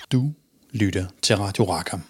Du lytter til Radio Rackham.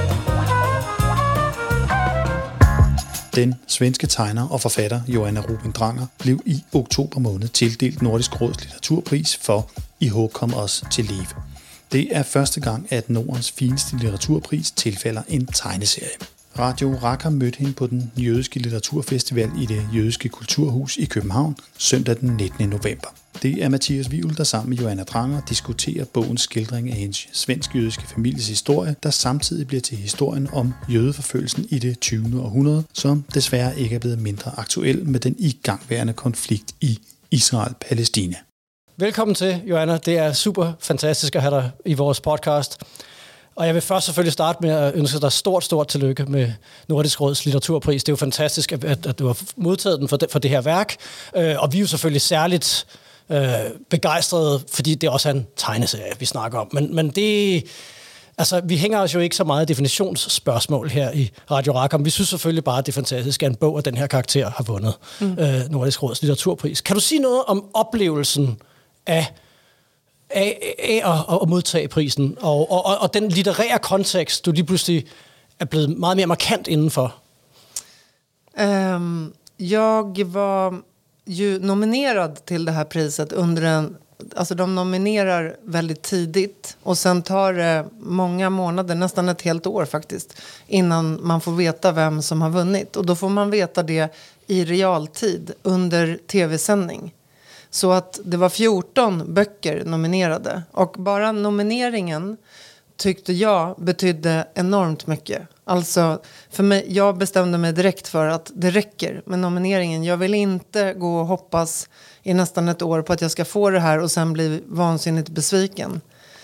Den svenske tegner og forfatter Joanna Robin Dranger blev i oktober måned tildelt Nordisk Råds litteraturpris for I håb kom os til live. Det er første gang, at Nordens fineste litteraturpris tilfælder en tegneserie. Radio Rackham mødte hende på den jødiske litteraturfestival i det jødiske kulturhus i København søndag den 19. november. Det er Mathias Wivel, der sammen med Joanna Dranger diskuterer bogens skildring af hendes svensk-jødiske families historie, der samtidig bliver til historien om jødeforfølgelsen i det 20. århundrede, som desværre ikke er blevet mindre aktuel med den igangværende konflikt i Israel-Palæstina. Velkommen til, Joanna. Det er super fantastisk at have dig i vores podcast. Og jeg vil først selvfølgelig starte med at ønske dig stort tillykke med Nordisk Råds litteraturpris. Det er jo fantastisk, at du har modtaget den for det her værk. Og vi er jo selvfølgelig særligt begejstrede, fordi det også er en tegneserie, vi snakker om. Men det, altså, vi hænger os jo ikke så meget i definitionsspørgsmål her i Radio Rackham. Vi synes selvfølgelig bare, at det er fantastisk, at en bog af den her karakter har vundet Nordisk Råds litteraturpris. Kan du sige noget om oplevelsen af at modtage prisen, og den litterære kontekst, du lige pludselig er blevet meget mere markant indenfor? Jag var ju nominerad till det här priset alltså de nominerar väldigt tidigt och sen tar det många månader, nästan ett helt år faktiskt, innan man får veta vem som har vunnit. Och då får man veta det i realtid under tv-sändning. Så att det var 14 böcker nominerade. Och bara nomineringen tyckte jag betydde enormt mycket. Alltså för mig, jag bestämde mig direkt för att det räcker med nomineringen. Jag vill inte gå och hoppas i nästan ett år på att jag ska få det här och sen bli vansinnigt besviken.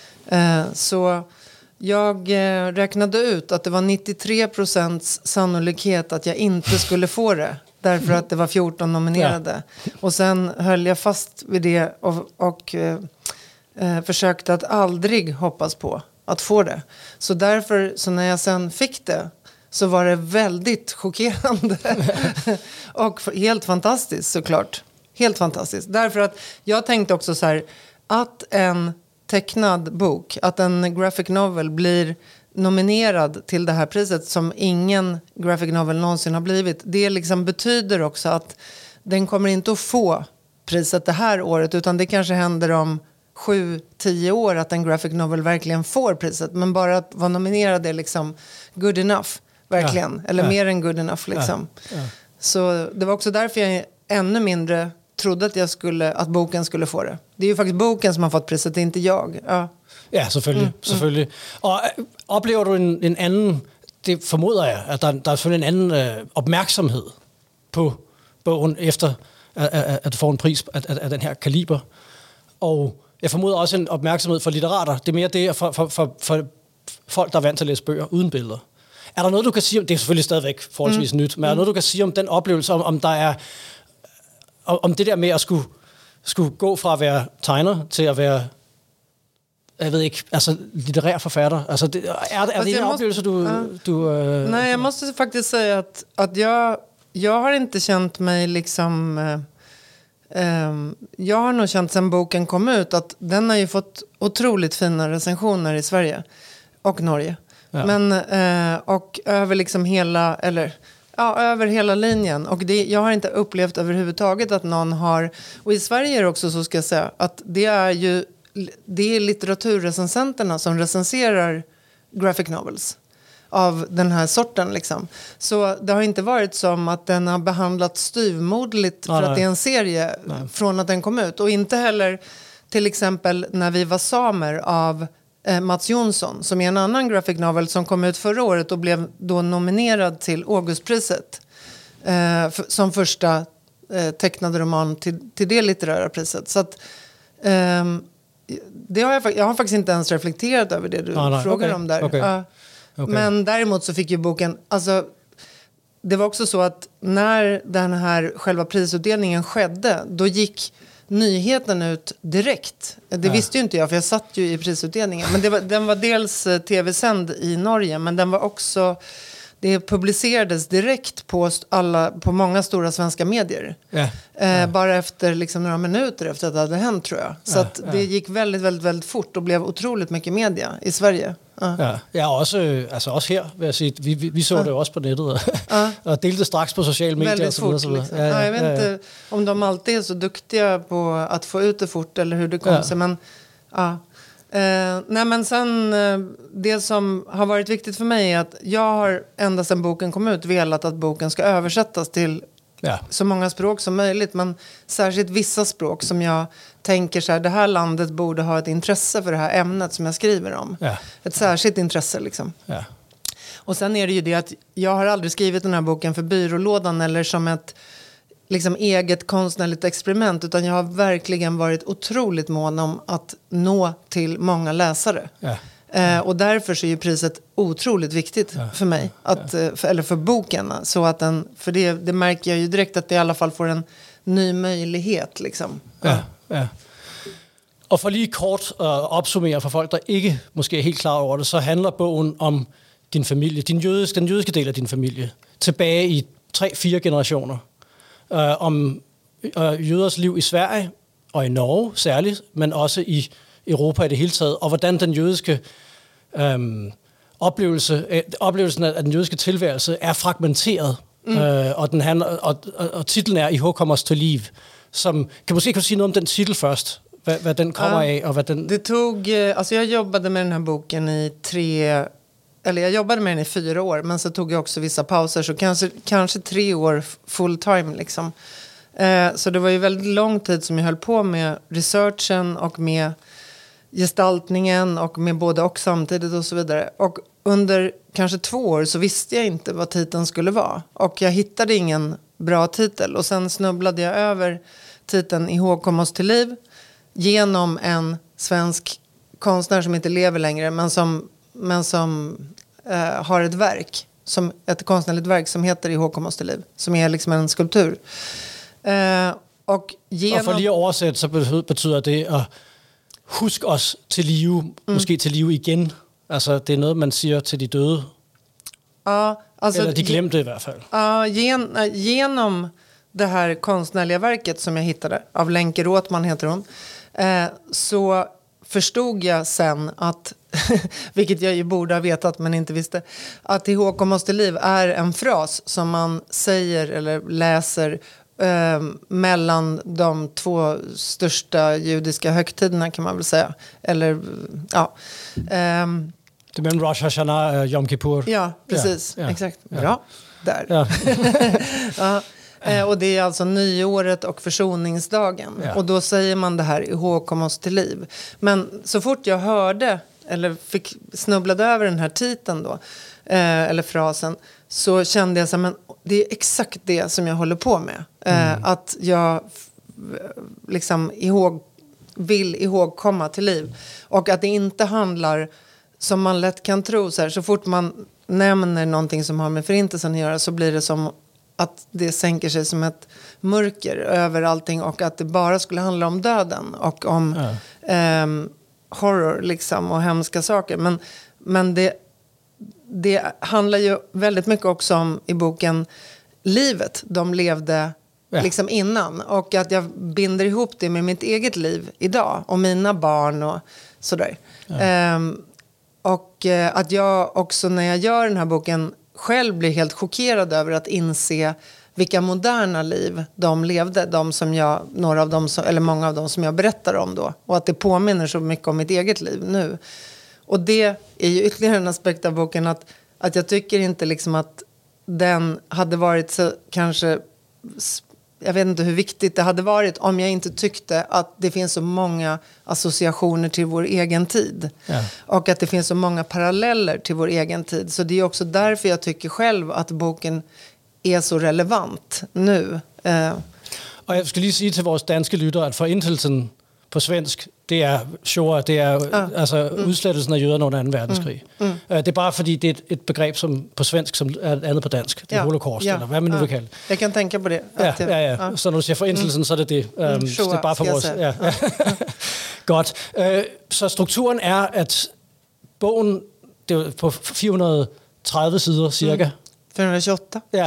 Så jag räknade ut att det var 93% sannolikhet att jag inte skulle få det. Därför att det var 14 nominerade. Ja. Och sen höll jag fast vid det och försökte att aldrig hoppas på att få det. Så därför, så när jag sen fick det, så var det väldigt chockerande. Och helt fantastiskt såklart. Helt fantastiskt. Därför att jag tänkte också så här, att en tecknad bok, att en graphic novel blir nominerad till det här priset som ingen graphic novel någonsin har blivit. Det liksom betyder också att den kommer inte att få priset det här året, utan det kanske händer om 7-10 år att en graphic novel verkligen får priset. Men bara att vara nominerad är liksom good enough, verkligen. Eller mer än good enough liksom. Så det var också därför jag ännu mindre trodde att boken skulle få det. Det är ju faktiskt boken som har fått priset, det är inte jag. Ja, selvfølgelig. Og oplever du en anden, det formoder jeg, at der er selvfølgelig en anden opmærksomhed på bogen, efter at du får en pris af den her kaliber. Og jeg formoder også en opmærksomhed for litterater. Det er mere det for folk, der er vant til at læse bøger uden billeder. Er der noget, du kan sige om, det er selvfølgelig stadigvæk forholdsvis nyt, men er der noget, du kan sige om den oplevelse, om der er, om det der med at skulle gå fra at være tegner til at være, jag vet inte, alltså litterär författare. Alltså det är en upplevelse du Nej, jag måste faktiskt säga att jag har inte känt mig liksom jag har nog känt sen boken kom ut att den har ju fått otroligt fina recensioner i Sverige och Norge. Ja. Men och över liksom över hela linjen, och jag har inte upplevt överhuvudtaget att någon har, och i Sverige är det också så, ska jag säga, att det är litteraturrecensenterna som recenserar graphic novels av den här sorten liksom. Så det har inte varit som att den har behandlats styvmoderligt för att det är en serie från att den kom ut. Och inte heller till exempel När vi var samer av Mats Jonsson, som är en annan graphic novel som kom ut förra året och blev då nominerad till Augustpriset som första tecknade roman till det litterära priset. Så att jag har faktiskt inte ens reflekterat över det du frågar om där. Okay. Men däremot så fick ju boken, alltså det var också så att när den här själva prisutdelningen skedde, då gick nyheten ut direkt. Det visste ju inte jag, för jag satt ju i prisutdelningen. Men den var dels tv-sänd i Norge, men den var också det publicerades direkt på många stora svenska medier. Bara efter liksom några minuter efter att det hade hänt, tror jag. Så att det gick väldigt, väldigt, väldigt fort och blev otroligt mycket media i Sverige. Också her, vil jeg sige. Vi så det også på nettet, og delte strax på sociale medier. Väldigt fort, liksom. Jag vet inte om de alltid är så duktiga på att få ut det fort eller hur det kom sig, men nej, men sen det som har varit viktigt för mig är att jag har ända sedan boken kom ut velat att boken ska översättas till så många språk som möjligt, men särskilt vissa språk som jag tänker så här, det här landet borde ha ett intresse för det här ämnet som jag skriver om. Ett särskilt intresse liksom. Och sen är det ju det att jag har aldrig skrivit den här boken för byrålådan eller som ett liksom eget konstnärligt experiment, utan jag har verkligen varit otroligt mån om att nå till många läsare. Och därför så är ju priset otroligt viktigt för mig, eller för boken, så att för det märker jag ju direkt att det i alla fall får en ny möjlighet liksom. Og for lige kort opsummere for folk, der ikke måske er helt klar over det, så handler bogen om din familie, den jødiske del af din familie, tilbage i 3-4 generationer. Om jøders liv i Sverige og i Norge særligt, men også i Europa i det hele taget, og hvordan den jødiske oplevelsen af den jødiske tilværelse er fragmenteret, og den handler, og titlen er I hågkommers til liv, som kan du sige noget om den titel først, hvad den kommer af, og hvad den... Det tog, alltså jag jobbade med den här boken jag jobbade med den i 4 år, men så tog jag också vissa pauser, så kanske 3 år full time liksom. Så det var ju väldigt lång tid som jag höll på med researchen och med gestaltningen och med både och samtidigt och så vidare. Och under kanske 2 år så visste jag inte vad titeln skulle vara. Och jag hittade ingen bra titel. Och sen snubblade jag över titeln Ihågkommos till liv genom en svensk konstnär som inte lever längre, men som har ett verk, ett konstnärligt verk som heter Ihågkommos till liv, som är liksom en skulptur. Och for lige at oversætte, så betyder det at husk os til live, måske til live igen. Altså, det er noget, man siger til de døde. Eller de glemte i hvert fald. Genom det här konstnärliga verket som jag hittade, av Lenke Råthman heter hon, så förstod jag sen att, vilket jag ju borde ha vetat men inte visste, att Ihågkommos till liv är en fras som man säger eller läser mellan de 2 största judiska högtiderna, kan man väl säga. Eller, ja. Det är mellan Rosh Hashanah och Yom Kippur. Ja, precis. Ja. Exakt. Bra. Där. Ja. Och det är alltså nyåret och försoningsdagen. Ja. Och då säger man det här Ihågkommos till liv. Men så fort jag hörde eller snubblade över den här titeln då, eller frasen, så kände jag så här, men det är exakt det som jag håller på med. Att jag liksom vill ihågkomma till liv. Och att det inte handlar, som man lätt kan tro, så fort man nämner någonting som har med förintelsen att göra, så blir det som att det sänker sig som ett mörker över allting, och att det bara skulle handla om döden och om horror liksom, och hemska saker. Men det handlar ju väldigt mycket också om, i boken, livet de levde liksom innan, och att jag binder ihop det med mitt eget liv idag och mina barn och sådär. Och att jag också, när jag gör den här boken, själv blir helt chockerad över att inse vilka moderna liv de levde, några av dem eller många av dem som jag berättar om då, och att det påminner så mycket om mitt eget liv nu. Och det är ju ytterligare en aspekt av boken, att jag tycker inte liksom att den hade varit så, kanske, jag vet inte hur viktigt det hade varit om jag inte tyckte att det finns så många associationer till vår egen tid. Ja. Och att det finns så många paralleller till vår egen tid. Så det är också därför jag tycker själv att boken är så relevant nu. Och jag skulle lige sige til vores danske lyttere, at forintelsen på svensk, det er Shoah, det er udslettelsen af jøderne under 2. verdenskrig. Det er bare fordi, det er et begreb som på svensk, som er et andet på dansk. Det er holocaust, eller hvad man nu vil kalde. Jeg kan tænke på det. Ja. Så når du siger forintelsen, så er det det. Så det er bare for vores... Ja. Godt. Så strukturen er, at bogen, det er på 430 sider cirka, 428. Ja,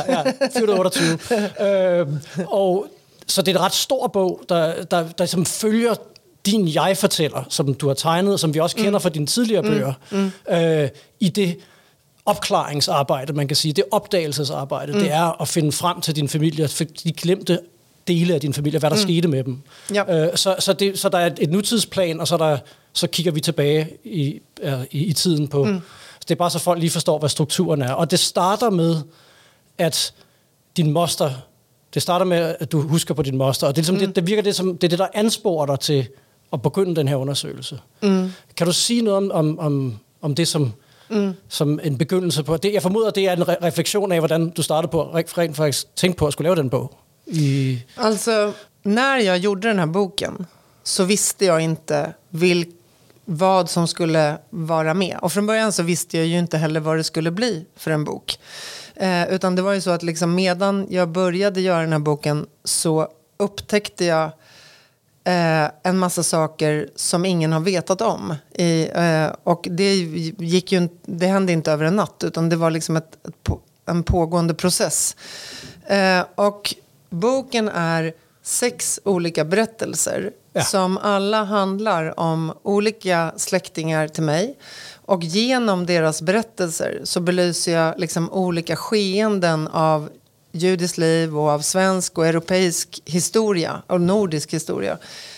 428. Og så det er en ret stor bog, der som følger din jeg-fortæller, som du har tegnet, som vi også kender fra dine tidligere bøger, i det opklaringsarbejde, man kan sige, det opdagelsesarbejde, det er at finde frem til din familie, for de glemte dele af din familie, hvad der skete med dem. Ja. Så der er et nutidsplan, og så kigger vi tilbage i tiden på. Det er bare så folk lige forstår, hvad strukturen er. Og det starter med, at din moster, det starter med, at du husker på din moster, og det, er det virker det som, det er det, der ansporer dig til at begynde den her undersøgelse. Kan du sige noget om det som en begyndelse på det? Jeg formoder, det er en refleksion af, hvordan du startede på rent faktisk tænkte på at skulle lave den bog. Alltså, när jag gjorde den här boken så visste jag inte vad som skulle vara med. Och från början så visste jag ju inte heller vad det skulle bli för en bok. Utan det var ju så att liksom medan jag började göra den här boken så upptäckte jag en massa saker som ingen har vetat om. Och det hände inte över en natt, utan det var liksom en pågående process. Och boken är 6 olika berättelser som alla handlar om olika släktingar till mig. Och genom deras berättelser så belyser jag liksom olika skeenden av judiskt liv och av svensk och europeisk historia och nordisk historia.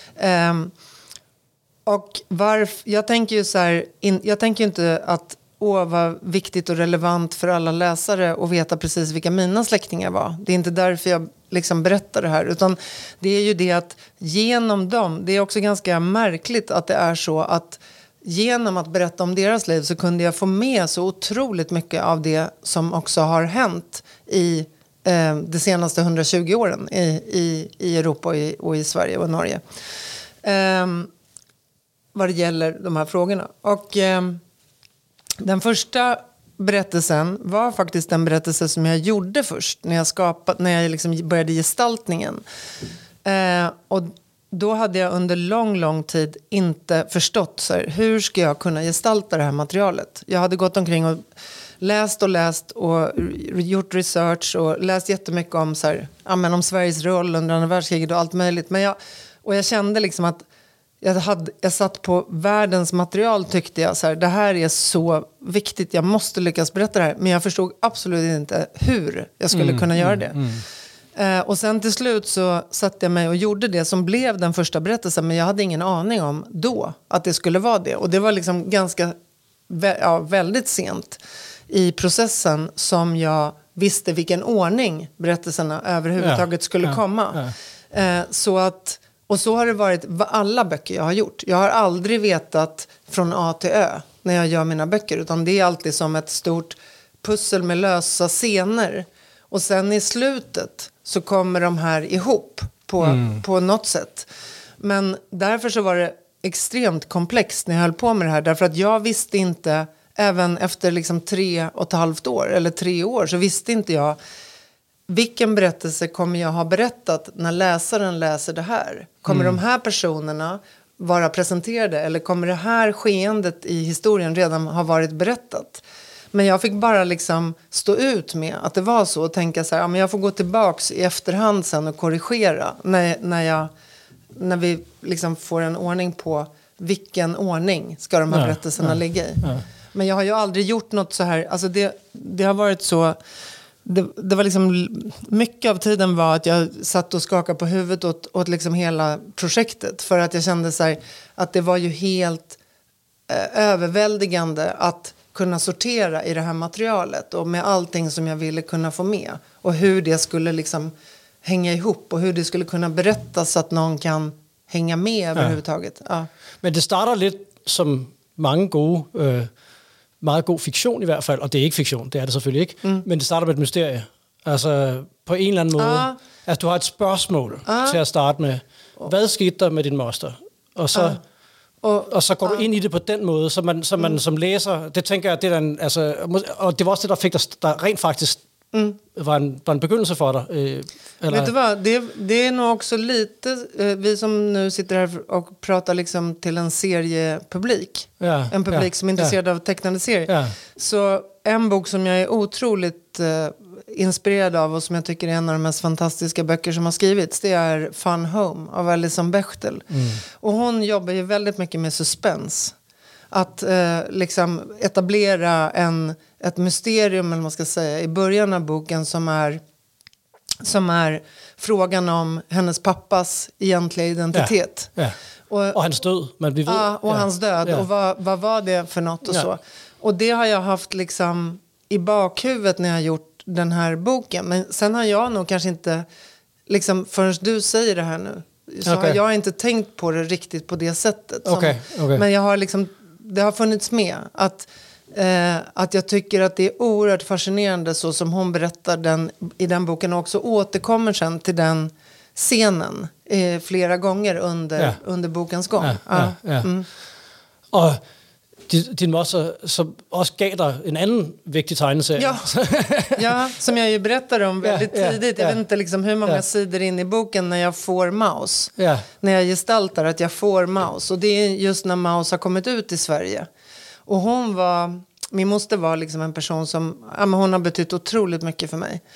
Och jag tänker ju så här, jag tänker inte att vad viktigt och relevant för alla läsare att veta precis vilka mina släktingar var. Det är inte därför jag liksom berättar det här, utan det är ju det att genom dem, det är också ganska märkligt att det är så att genom att berätta om deras liv så kunde jag få med så otroligt mycket av det som också har hänt i de senaste 120 åren i Europa och i Sverige och Norge. Vad det gäller de här frågorna. Och den första berättelsen var faktiskt den berättelse som jag gjorde först när jag liksom började gestaltningen. Och då hade jag under lång tid inte förstått så här, hur ska jag kunna gestalta det här materialet. Jag hade gått omkring och läst och gjort research och läst jättemycket om så här, om Sveriges roll under andra världskriget och allt möjligt. Men jag kände liksom att jag satt på världens material, tyckte jag. Så här, det här är så viktigt, jag måste lyckas berätta det här. Men jag förstod absolut inte hur jag skulle kunna göra det. Och sen till slut så satte jag mig och gjorde det som blev den första berättelsen. Men jag hade ingen aning om då att det skulle vara det. Och det var liksom ganska, väldigt sent i processen som jag visste vilken ordning berättelserna överhuvudtaget skulle komma. Och så har det varit alla böcker jag har gjort. Jag har aldrig vetat från A till Ö när jag gör mina böcker. Utan det är alltid som ett stort pussel med lösa scener. Och sen i slutet så kommer de här ihop på något sätt. Men därför så var det extremt komplext när jag höll på med det här. Därför att jag visste inte, även efter liksom 3,5 år eller 3 år, så visste inte jag vilken berättelse kommer jag ha berättat när läsaren läser det här. Kommer de här personerna vara presenterade, eller kommer det här skeendet i historien redan ha varit berättat? Men jag fick bara liksom stå ut med att det var så och tänka så här, men jag får gå tillbaks i efterhand sen och korrigera när vi liksom får en ordning på vilken ordning ska de här berättelserna ligga i. Men jag har ju aldrig gjort något så här, alltså det har varit så, det var liksom, mycket av tiden var att jag satt och skakade på huvudet åt liksom hela projektet, för att jag kände så här, att det var ju helt överväldigande att kunna sortera i det här materialet och med allting som jag ville kunna få med och hur det skulle liksom hänga ihop och hur det skulle kunna berättas så att någon kan hänga med överhuvudtaget. Ja. Men det starter lidt som meget god fiktion i hvert fald, og det er ikke fiktion, det er det selvfølgelig ikke, men det starter med et mysterie. Altså på en eller anden måde, at du har et spørgsmål til at starte med. Hvad skete der med din moster? Og så går du ind i det på den måde, så man som læser, det tænker jeg, det er og det var også det, der fik dig, der rent faktisk var en begyndelse för dig? Eller? Vet du vad, det är nog också lite, vi som nu sitter här och pratar liksom till en seriepublik. En publik som är intresserad av tecknade serier. Ja. Så en bok som jag är otroligt inspirerad av och som jag tycker är en av de mest fantastiska böcker som har skrivits, det är Fun Home av Alison Bechdel. Och hon jobbar ju väldigt mycket med suspens. Att liksom etablera ett mysterium, eller vad man ska säga, i början av boken som är frågan om hennes pappas egentliga identitet. Ja. Och hans död, men vi vet. Ja, och hans död. Och vad var det för något och så. Och det har jag haft liksom i bakhuvudet när jag har gjort den här boken. Men sen har jag nog kanske inte, liksom, förrän du säger det här nu, så har jag inte tänkt på det riktigt på det sättet. Men jag har liksom, det har funnits med att jag tycker att det är oerhört fascinerande så som hon berättar i den boken, och också återkommer sen till den scenen flera gånger under bokens gång. Och din moster som också gav dig en annan viktig tegneserie. Ja, som jag ju berättar om väldigt tidigt. Jag vet inte liksom hur många sidor in i boken när jag får Maus. När jag gestaltar att jag får Maus. Och det är just när Maus har kommit ut i Sverige. Och min moster var liksom en person som, hon har betytt otroligt mycket för mig.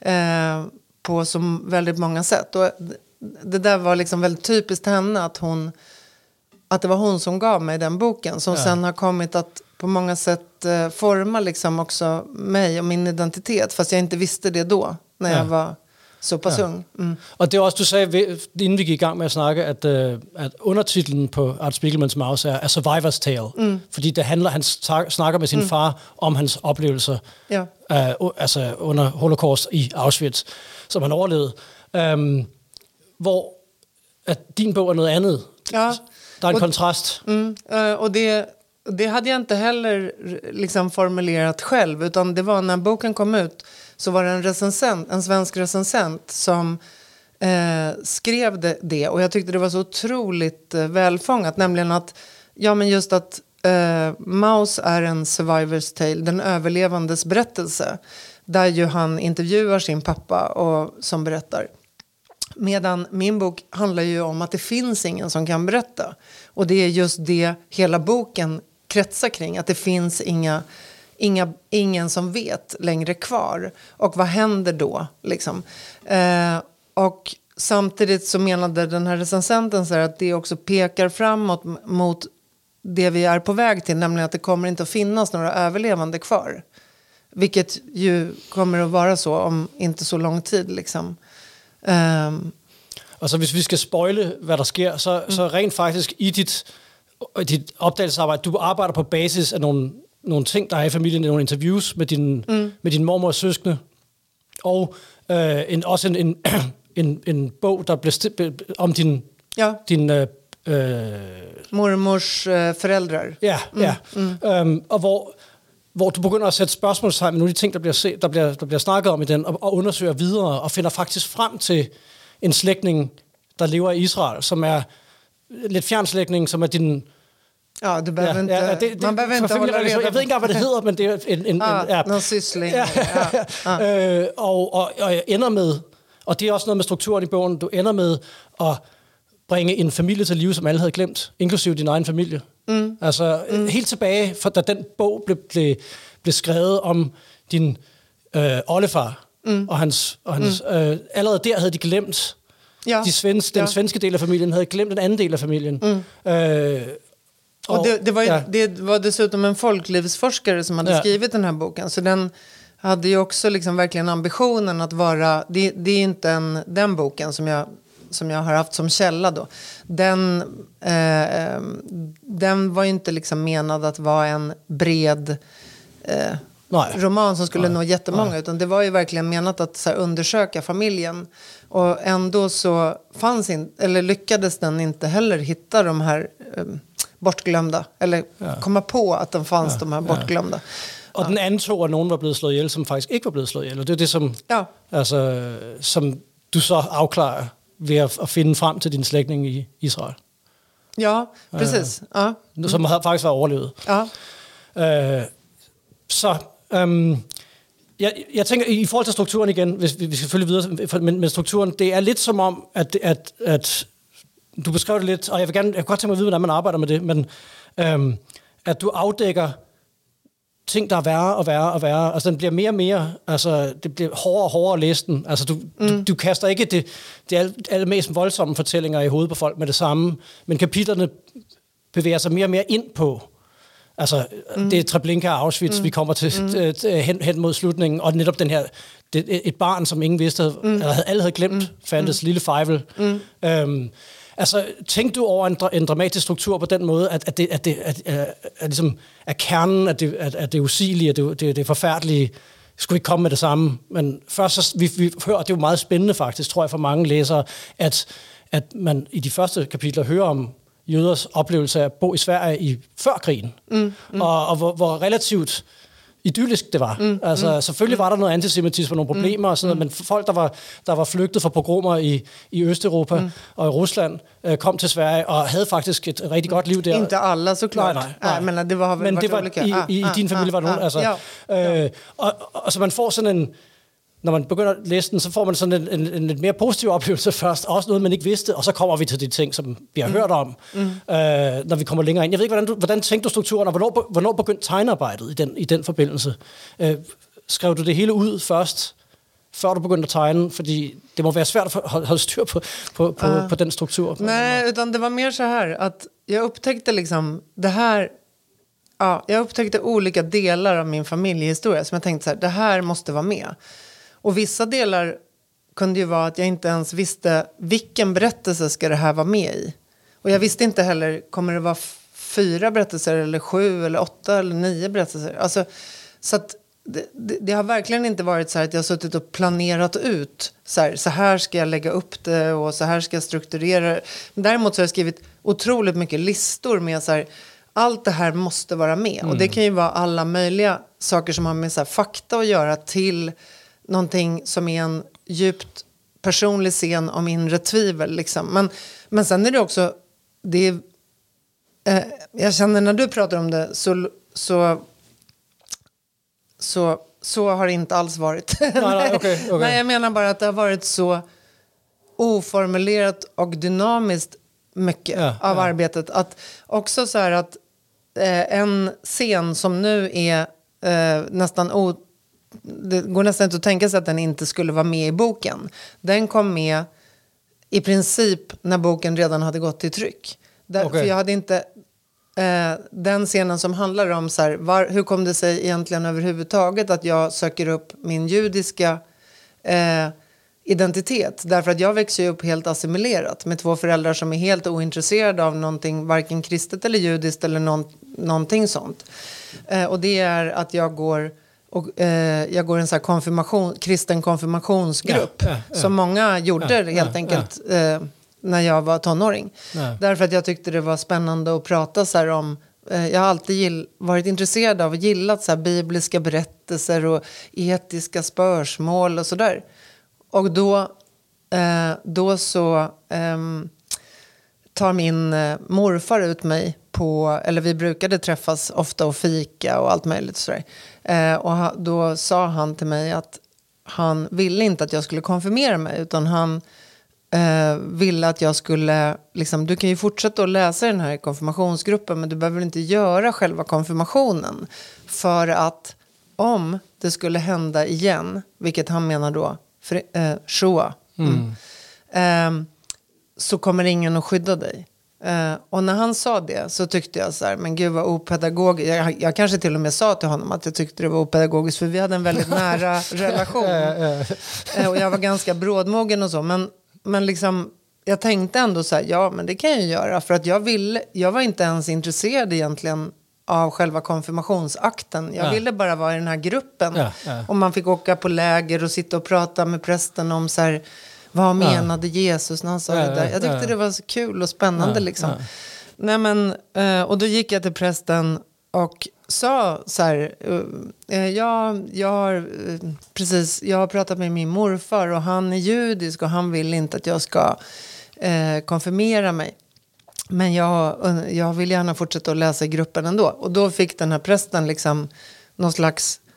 På så väldigt många sätt. Och det där var liksom väldigt typiskt henne, att det var hon som gav mig den boken. Som sen har kommit att på många sätt forma liksom också mig och min identitet. Fast jag inte visste det då, när jag var så pass ung. Och det är också, du sa innan vi gick igång med att snacka, att undertiteln på Art Spiegelmans Maus är A Survivor's Tale. För det handlar, han snackar med sin far om hans upplevelser alltså under Holocaust i Auschwitz, som han överlevde. Hvor att din bok är något annat. Det är en kontrast. Och det hade jag inte heller liksom formulerat själv, utan det var när boken kom ut, så var det en svensk recensent som skrev det, och jag tyckte det var så otroligt välfångat, nämligen att just att Maus är en survivor's tale, den överlevandes berättelse, där ju han intervjuar sin pappa och som berättar. Medan min bok handlar ju om att det finns ingen som kan berätta. Och det är just det hela boken kretsar kring. Att det finns ingen som vet längre kvar. Och vad händer då? Liksom? Och samtidigt så menade den här recensenten så här att det också pekar framåt mot det vi är på väg till. Nämligen att det kommer inte att finnas några överlevande kvar. Vilket ju kommer att vara så om inte så lång tid liksom. Altså hvis vi skal spoile, hvad der sker, så rent faktisk i dit opdagelsesarbejde, du arbejder på basis af nogle ting, der er i familien, nogle interviews med din mormor og søskende, og også en bog, der blev om din mormors föräldrar. Og hvor du begynder at sætte spørgsmålstegn med nogle af de ting, der bliver snakket om i den, og undersøger videre, og finder faktisk frem til en slægtning, der lever i Israel, som er lidt fjern slægtning, som er din... Ja, du behöver inte... man behöver inte hålla reda på... Jag vet inte vad det hedder, men det är någon syssling. Og ender med, og det er også noget med strukturen i bogen, du ender med at bringe en familie til live, som alle havde glemt, inklusive din egen familie. Altså helt tilbage, da den bog blev skrevet om din oldefar og hans allerede der havde de glemt den svenske del af familien, havde glemt den anden del af familien. Och det var dessutom en folklivsforskare som hade skrivit den här boken, så den hade ju också liksom verkligen ambitionen att vara, det är inte den boken som jag har haft som källa då. Den var ju inte liksom menad att vara en bred roman som skulle nå jättemånga, utan det var ju verkligen menat att så här, undersöka familjen, och ändå så lyckades den inte heller hitta de här bortglömda, eller komma på att de fanns de här bortglömda. Och den antog att någon var blevet slået ihjäl som faktiskt inte var blevet slået ihjäl, och det är det som som du så avklarar ved at finde frem til din slægtning i Israel. Ja, precis. Som har faktisk været overlevet. Ja. Så Jeg tænker, i forhold til strukturen igen, hvis vi skal følge videre, men strukturen, det er lidt som om, at du beskrev det lidt, og jeg kan godt tænke mig at vide, hvordan man arbejder med det, men at du afdækker ting, der er værre og værre og værre. Altså, den bliver mere og mere, altså, det bliver hårdere og hårdere at læse den. Altså, du kaster ikke det alle mest voldsomme fortællinger i hovedet på folk med det samme, men kapitlerne bevæger sig mere og mere ind på. Altså, det er Treblinka og Auschwitz, vi kommer til hen mod slutningen, og netop den her, et barn, som ingen vidste, eller alle havde glemt, fandtes lille Feivel. Altså, tænk du over en dramatisk struktur på den måde, at det ligesom er kernen, at det usigelige, at det forfærdelige, skulle ikke komme med det samme. Men først, så, vi hører, det er jo meget spændende faktisk, tror jeg, for mange læsere, at man i de første kapitler hører om jøders oplevelse af at bo i Sverige før krigen, og hvor relativt idyllisk det var. Altså, selvfølgelig var der noget antisemitisme og nogle problemer og sådan noget, men folk, der var flygtet fra pogromer i Østeuropa og i Rusland, kom til Sverige og havde faktisk et rigtig godt liv der. Inte alla, såklart. Nej. Men det var, men det var i din familie var nogen. Altså, og så man får sådan en, når man begynder at læse den, så får man sådan en lidt mere positiv oplevelse først, også noget, man ikke vidste, og så kommer vi til de ting, som vi har hørt om, når vi kommer længere ind. Jeg ved ikke, hvordan tænkte du strukturen, og hvornår begyndte tegnearbejdet i den forbindelse? Skrev du det hele ud først, før du begyndte at tegne? Fordi det må være svært at holde styr på den struktur. Nej, utan det var mer så här, att jag upptäckte liksom det här. Ja, jag upptäckte olika delar av min familjehistoria som jag tänkte så här, det här måste vara med. Och vissa delar kunde ju vara att jag inte ens visste vilken berättelse ska det här vara med i. Och jag visste inte heller, kommer det vara 4 berättelser eller 7 eller 8 eller 9 berättelser? Alltså, så att det har verkligen inte varit så här att jag har suttit och planerat ut så här ska jag lägga upp det och så här ska jag strukturera det. Men däremot så har jag skrivit otroligt mycket listor med så här, allt det här måste vara med. Och det kan ju vara alla möjliga saker som har med så här fakta att göra till någonting som är en djupt personlig scen om inre tvivel. Liksom. Men sen är det också, jag känner när du pratar om det så har det inte alls varit. Okay. Nej, jag menar bara att det har varit så oformulerat och dynamiskt mycket av arbetet. Att också så här att en scen som nu är nästan det går nästan inte att tänka sig att den inte skulle vara med i boken. Den kom med i princip när boken redan hade gått till tryck. För jag hade inte den scenen som handlar om så här, hur kom det sig egentligen överhuvudtaget att jag söker upp min judiska identitet. Därför att jag växer ju upp helt assimilerat med 2 föräldrar som är helt ointresserade av någonting, varken kristet eller judiskt eller någonting sånt. Och det är att jag går en så här kristen konfirmationsgrupp som många gjorde helt enkelt när jag var tonåring. Därför att jag tyckte det var spännande att prata så här om. Jag har alltid varit intresserad av och gillat så här bibliska berättelser och etiska spörsmål och sådär. Och då så tar min morfar ut mig eller vi brukade träffas ofta och fika och allt möjligt sådär. Och då sa han till mig att han ville inte att jag skulle konfirmera mig, utan han ville att jag skulle liksom, du kan ju fortsätta att läsa den här konfirmationsgruppen, men du behöver inte göra själva konfirmationen, för att om det skulle hända igen, vilket han menar då Shoah, så kommer ingen att skydda dig. Och när han sa det så tyckte jag så här, men gud vad opedagogiskt. Jag kanske till och med sa till honom att jag tyckte det var opedagogiskt, för vi hade en väldigt nära relation. Och jag var ganska brådmogen och så, men liksom jag tänkte ändå så här, ja men det kan jag göra, för att jag var inte ens intresserad egentligen av själva konfirmationsakten. Jag ville bara vara i den här gruppen. Och man fick åka på läger och sitta och prata med prästen om så här, vad menade Jesus när han sa det där? Jag tyckte det var så kul och spännande liksom. Nej, men, och då gick jag till prästen och sa så här, jag har pratat med min morfar och han är judisk och han vill inte att jag ska konfirmera mig. Men jag vill gärna fortsätta att läsa i gruppen ändå. Och då fick den här prästen liksom någon slags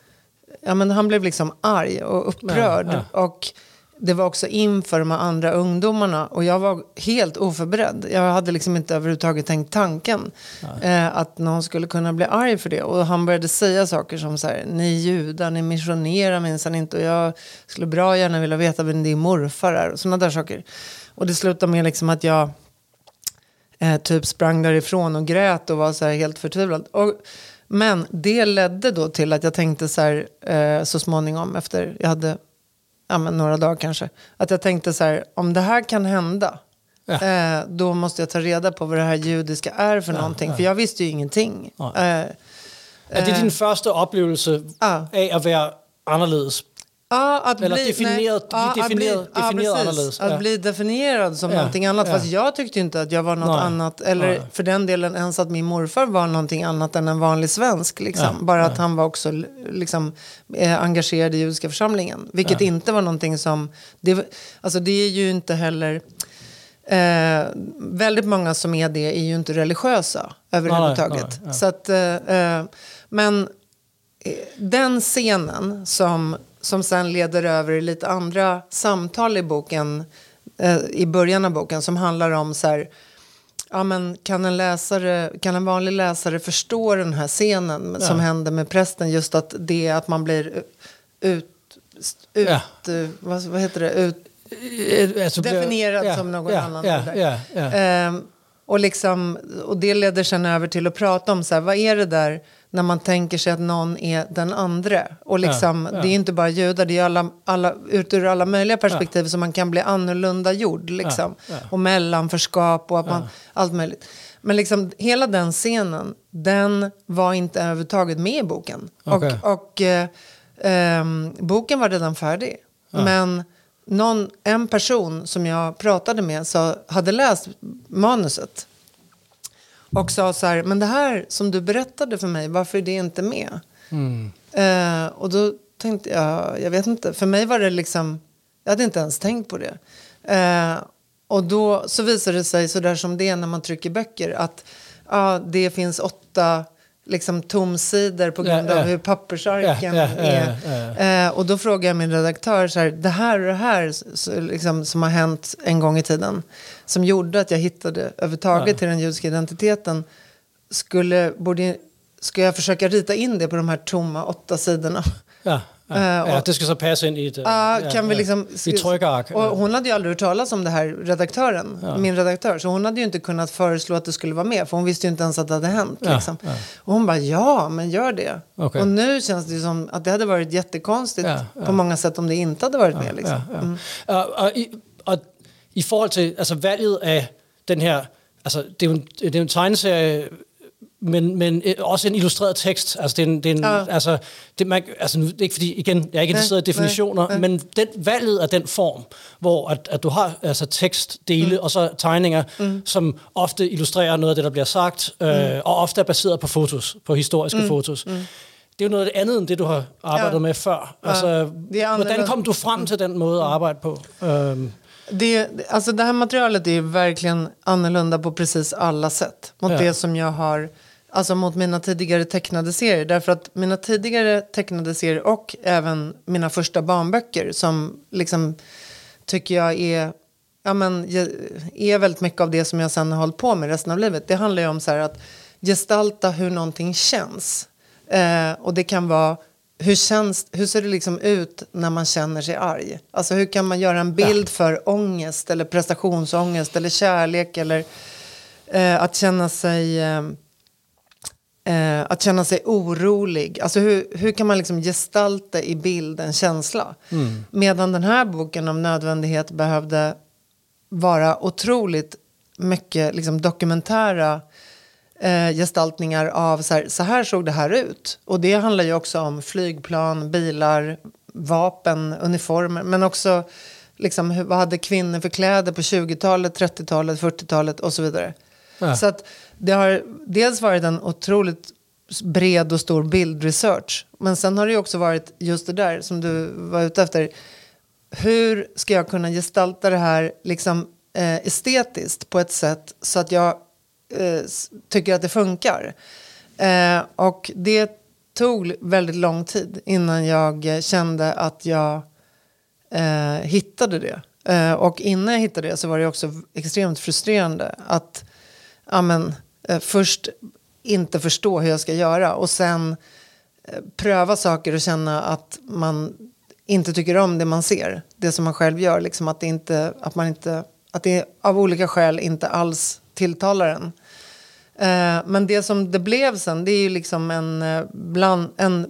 ja, men han blev liksom arg och upprörd. Och det var också inför de andra ungdomarna. Och jag var helt oförberedd. Jag hade liksom inte överhuvudtaget tänkt tanken att någon skulle kunna bli arg för det. Och han började säga saker som så här: ni judar, ni missionerar minsann inte. Och jag skulle bra gärna vilja veta vem din morfar är. Och sådana där saker. Och det slutade med liksom att jag typ sprang därifrån och grät och var så här helt förtvivlad. Men det ledde då till att jag tänkte så här så småningom efter jag hade några dagar kanske. Att jag tänkte så här, om det här kan hända då måste jag ta reda på vad det här judiska är för någonting. För jag visste ju ingenting. Är det din första upplevelse av att vara annorledes? Ja, att eller bli definierad annorledes. Att bli definierad som någonting annat. Fast jag tyckte inte att jag var något annat. Eller för den delen ens att min morfar var någonting annat än en vanlig svensk. Liksom. Bara att han var också liksom, engagerad i judiska församlingen. Vilket inte var någonting som... Alltså det är ju inte heller... väldigt många som är det är ju inte religiösa överhuvudtaget. Så att, men den scenen som sen leder över i lite andra samtal i boken, i början av boken, som handlar om så här, ja, men kan en vanlig läsare förstå den här scenen som händer med prästen, just att det är att man blir vad heter det, definierad som någon annan. Och det leder sen över till att prata om så här, vad är det där när man tänker sig att någon är den andra. Och liksom, det är inte bara judar, det är alla ur alla möjliga perspektiv som man kan bli annorlunda gjord. Liksom. Och mellanförskap och att man, allt möjligt. Men liksom, hela den scenen, den var inte överhuvudtaget med i boken. Okay. Och boken var redan färdig. Men en person som jag pratade med hade läst manuset. Och sa så här, men det här som du berättade för mig, varför är det inte med? Och då tänkte jag vet inte. För mig var det liksom, jag hade inte ens tänkt på det. Och då så visade det sig så där som det är när man trycker böcker. Att det finns 8 liksom tomsidor på grund av hur pappersarken är. Och då frågade jag min redaktör så här, det här och det här liksom, som har hänt en gång i tiden, som gjorde att jag hittade överhuvudtaget till den judiska identiteten, ska jag försöka rita in det på de här tomma 8 sidorna? Det ska så passa in i det. Kan vi liksom, i tryckark. Och hon hade ju aldrig hört talas om det här, redaktören, min redaktör. Så hon hade ju inte kunnat föreslå att det skulle vara med. För hon visste ju inte ens att det hade hänt. Liksom. Och hon bara, men gör det. Okay. Och nu känns det ju som att det hade varit jättekonstigt på många sätt om det inte hade varit med. Liksom. I förhåll till alltså, valget av den här, alltså, det är en tegneserie, men også en illustreret tekst. Altså det er det er ikke fordi, igen, jeg er ikke interesseret i definitioner, men valget af den form, hvor at du har altså tekstdele og så tegninger, som ofte illustrerer noget af det, der bliver sagt, og ofte er baseret på fotos, på historiske fotos. Det er jo noget af det andet, end det du har arbejdet med før. Altså, hvordan kom du frem til den måde at arbejde på? Det här materialet är verkligen annorlunda på precis alla sätt mot det som jag har, alltså mot mina tidigare tecknade serier, därför att mina tidigare tecknade serier och även mina första barnböcker som liksom tycker jag är väldigt mycket av det som jag sen har hållit på med resten av livet. Det handlar ju om så här att gestalta hur någonting känns, och det kan vara hur ser det liksom ut när man känner sig arg? Alltså hur kan man göra en bild för ångest eller prestationsångest eller kärlek eller att känna sig orolig. Alltså hur kan man liksom gestalta i bild en känsla? Medan den här boken om nödvändighet behövde vara otroligt mycket liksom dokumentära gestaltningar av så här såg det här ut. Och det handlar ju också om flygplan, bilar, vapen, uniformer, men också liksom, vad hade kvinnor för kläder på 20-talet, 30-talet, 40-talet och så vidare. Så att det har dels varit en otroligt bred och stor bildresearch, men sen har det ju också varit just det där som du var ute efter. Hur ska jag kunna gestalta det här liksom estetiskt på ett sätt så att jag tycker att det funkar. Och det tog väldigt lång tid innan jag kände att jag hittade det. Och innan jag hittade det så var det också extremt frustrerande att först inte förstå hur jag ska göra och sen pröva saker och känna att man inte tycker om det man ser. Det som man själv gör. Liksom att det av olika skäl inte alls tilltalar en. Men det som det blev sen, det är ju liksom en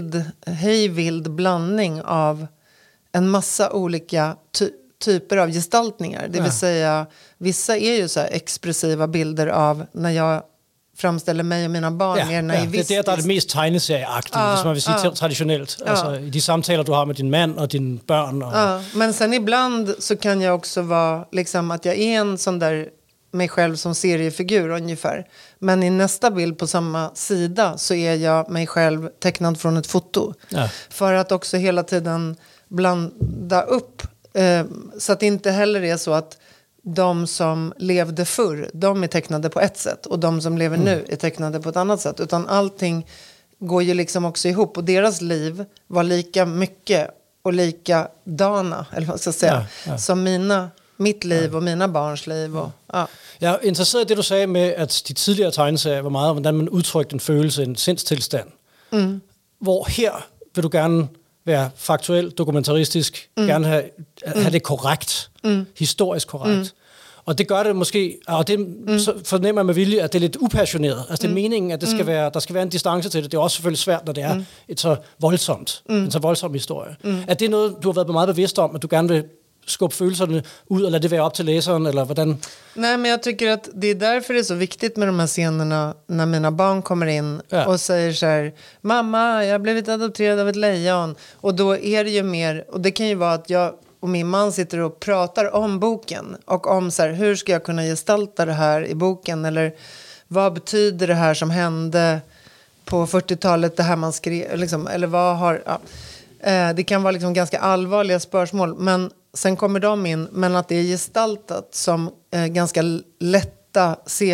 vild blandning av en massa olika typer av gestaltningar. Det vill säga, vissa är ju så här expressiva bilder av när jag framställer mig och mina barn mer naivistiskt. Det är där det mest tegneserieagtigt, hvis man vill säga traditionellt. Alltså, i de samtaler du har med din man och din barn. Och... Men sen ibland så kan jag också vara liksom att jag är en sån där mig själv som seriefigur ungefär. Men i nästa bild på samma sida så är jag mig själv tecknad från ett foto. Ja. För att också hela tiden blanda upp så att det inte heller är så att de som levde förr, de är tecknade på ett sätt och de som lever nu är tecknade på ett annat sätt. Utan allting går ju liksom också ihop och deras liv var lika mycket och likadana, eller vad ska jag säga, som mitt liv och mina barns liv. Och, Jeg er interesseret i det, du sagde med, at de tidligere tegneserier var meget, hvordan man udtrykte en følelse, en sindstilstand. Hvor her vil du gerne være faktuel, dokumentaristisk, gerne have det korrekt, historisk korrekt. Og det gør det måske, og det fornemmer jeg med vilje, at det er lidt upassioneret. Altså det er meningen, at det skal være, der skal være en distance til det. Det er også selvfølgelig svært, når det er et så voldsomt, en så voldsom historie. Er det noget, du har været meget bevidst om, at du gerne vil skubbe følelserne ud, eller det være op til läsaren, eller hvordan? Nej, men jag tycker att det är därför det är så viktigt med de här scenerna när mina barn kommer in och säger så här: mamma, jag har blivit adopterad av ett lejon. Och då är det ju mer, och det kan ju vara att jag och min man sitter och pratar om boken och om så här, hur ska jag kunna gestalta det här i boken, eller vad betyder det här som hände på 40-talet, det här man skrev liksom, eller vad har det kan vara liksom ganska allvarliga spörsmål, men sen kommer de in, men att det är gestaltat som ganska lätta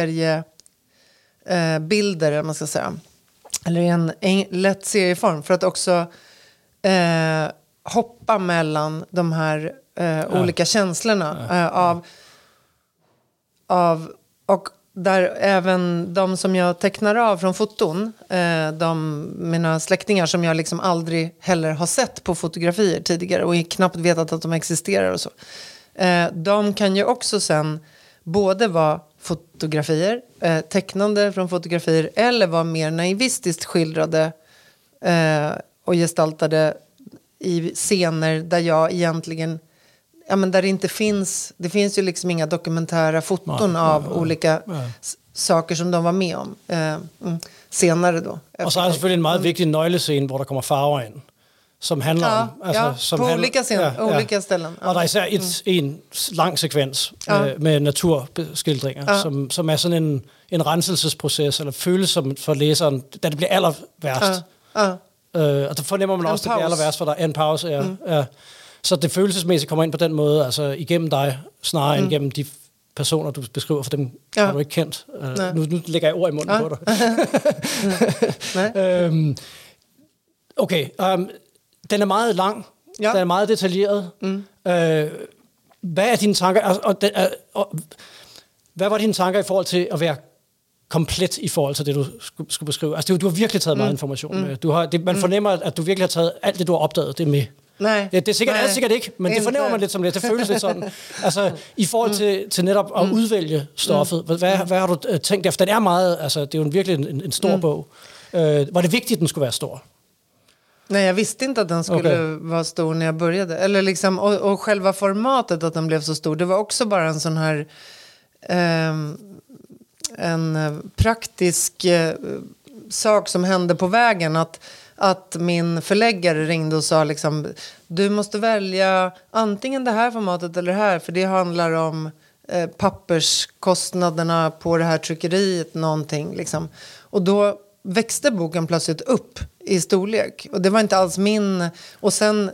seriebilder, eller man ska säga, eller en lätt serieform, för att också hoppa mellan de här olika känslorna av och där även de som jag tecknar av från foton, mina släktingar som jag liksom aldrig heller har sett på fotografier tidigare och knappt vetat att de existerar och så. De kan ju också sen både vara fotografier, tecknande från fotografier, eller vara mer naivistiskt skildrade och gestaltade i scener där jag egentligen, men där det inte finns, det finns ju liksom inga dokumentära foton av olika saker som de var med om senare då. Och så är det selvfølgelig en meget vigtig nøglescene, hvor der kommer farver ind, som handler om... Altså, som på olika scener, olika ställen. Og der er især en lang sekvens med naturbeskildringer, som er sådan en renselsesproces, eller føles som for læseren, da det bliver aller værst. Og der fornemmer man også, at det bliver aller værst, for der er en pause. Så det følelsesmæssigt kommer ind på den måde, altså igennem dig, snarere end gennem de personer, du beskriver, for dem har du ikke kendt. Nu lægger jeg ord i munden på dig. Okay, den er meget lang, den er meget detaljeret. Hvad er dine tanker, hvad var dine tanker i forhold til at være komplet i forhold til det, du skulle beskrive? Altså, du har virkelig taget meget information med. Man fornemmer, at du virkelig har taget alt det, du har opdaget, det med. Nej. Ja, det er sikkert ikke, men det fornemmer man lidt som det. Det føles lidt sådan. Altså, i forhold til netop at udvælge stoffet, hvad har du tænkt efter? Den er meget, altså, det er jo virkelig en stor bog. Var det vigtigt, at den skulle være stor? Nej, jag visste inte att den skulle vara stor när jag började. Eller liksom, och själva formatet, att den blev så stor, det var också bara en sån här en praktisk sak som hände på vägen, att min förläggare ringde och sa liksom, du måste välja antingen det här formatet eller det här, för det handlar om papperskostnaderna på det här tryckeriet, någonting liksom. Och då växte boken plötsligt upp i storlek, och det var inte alls min, och sen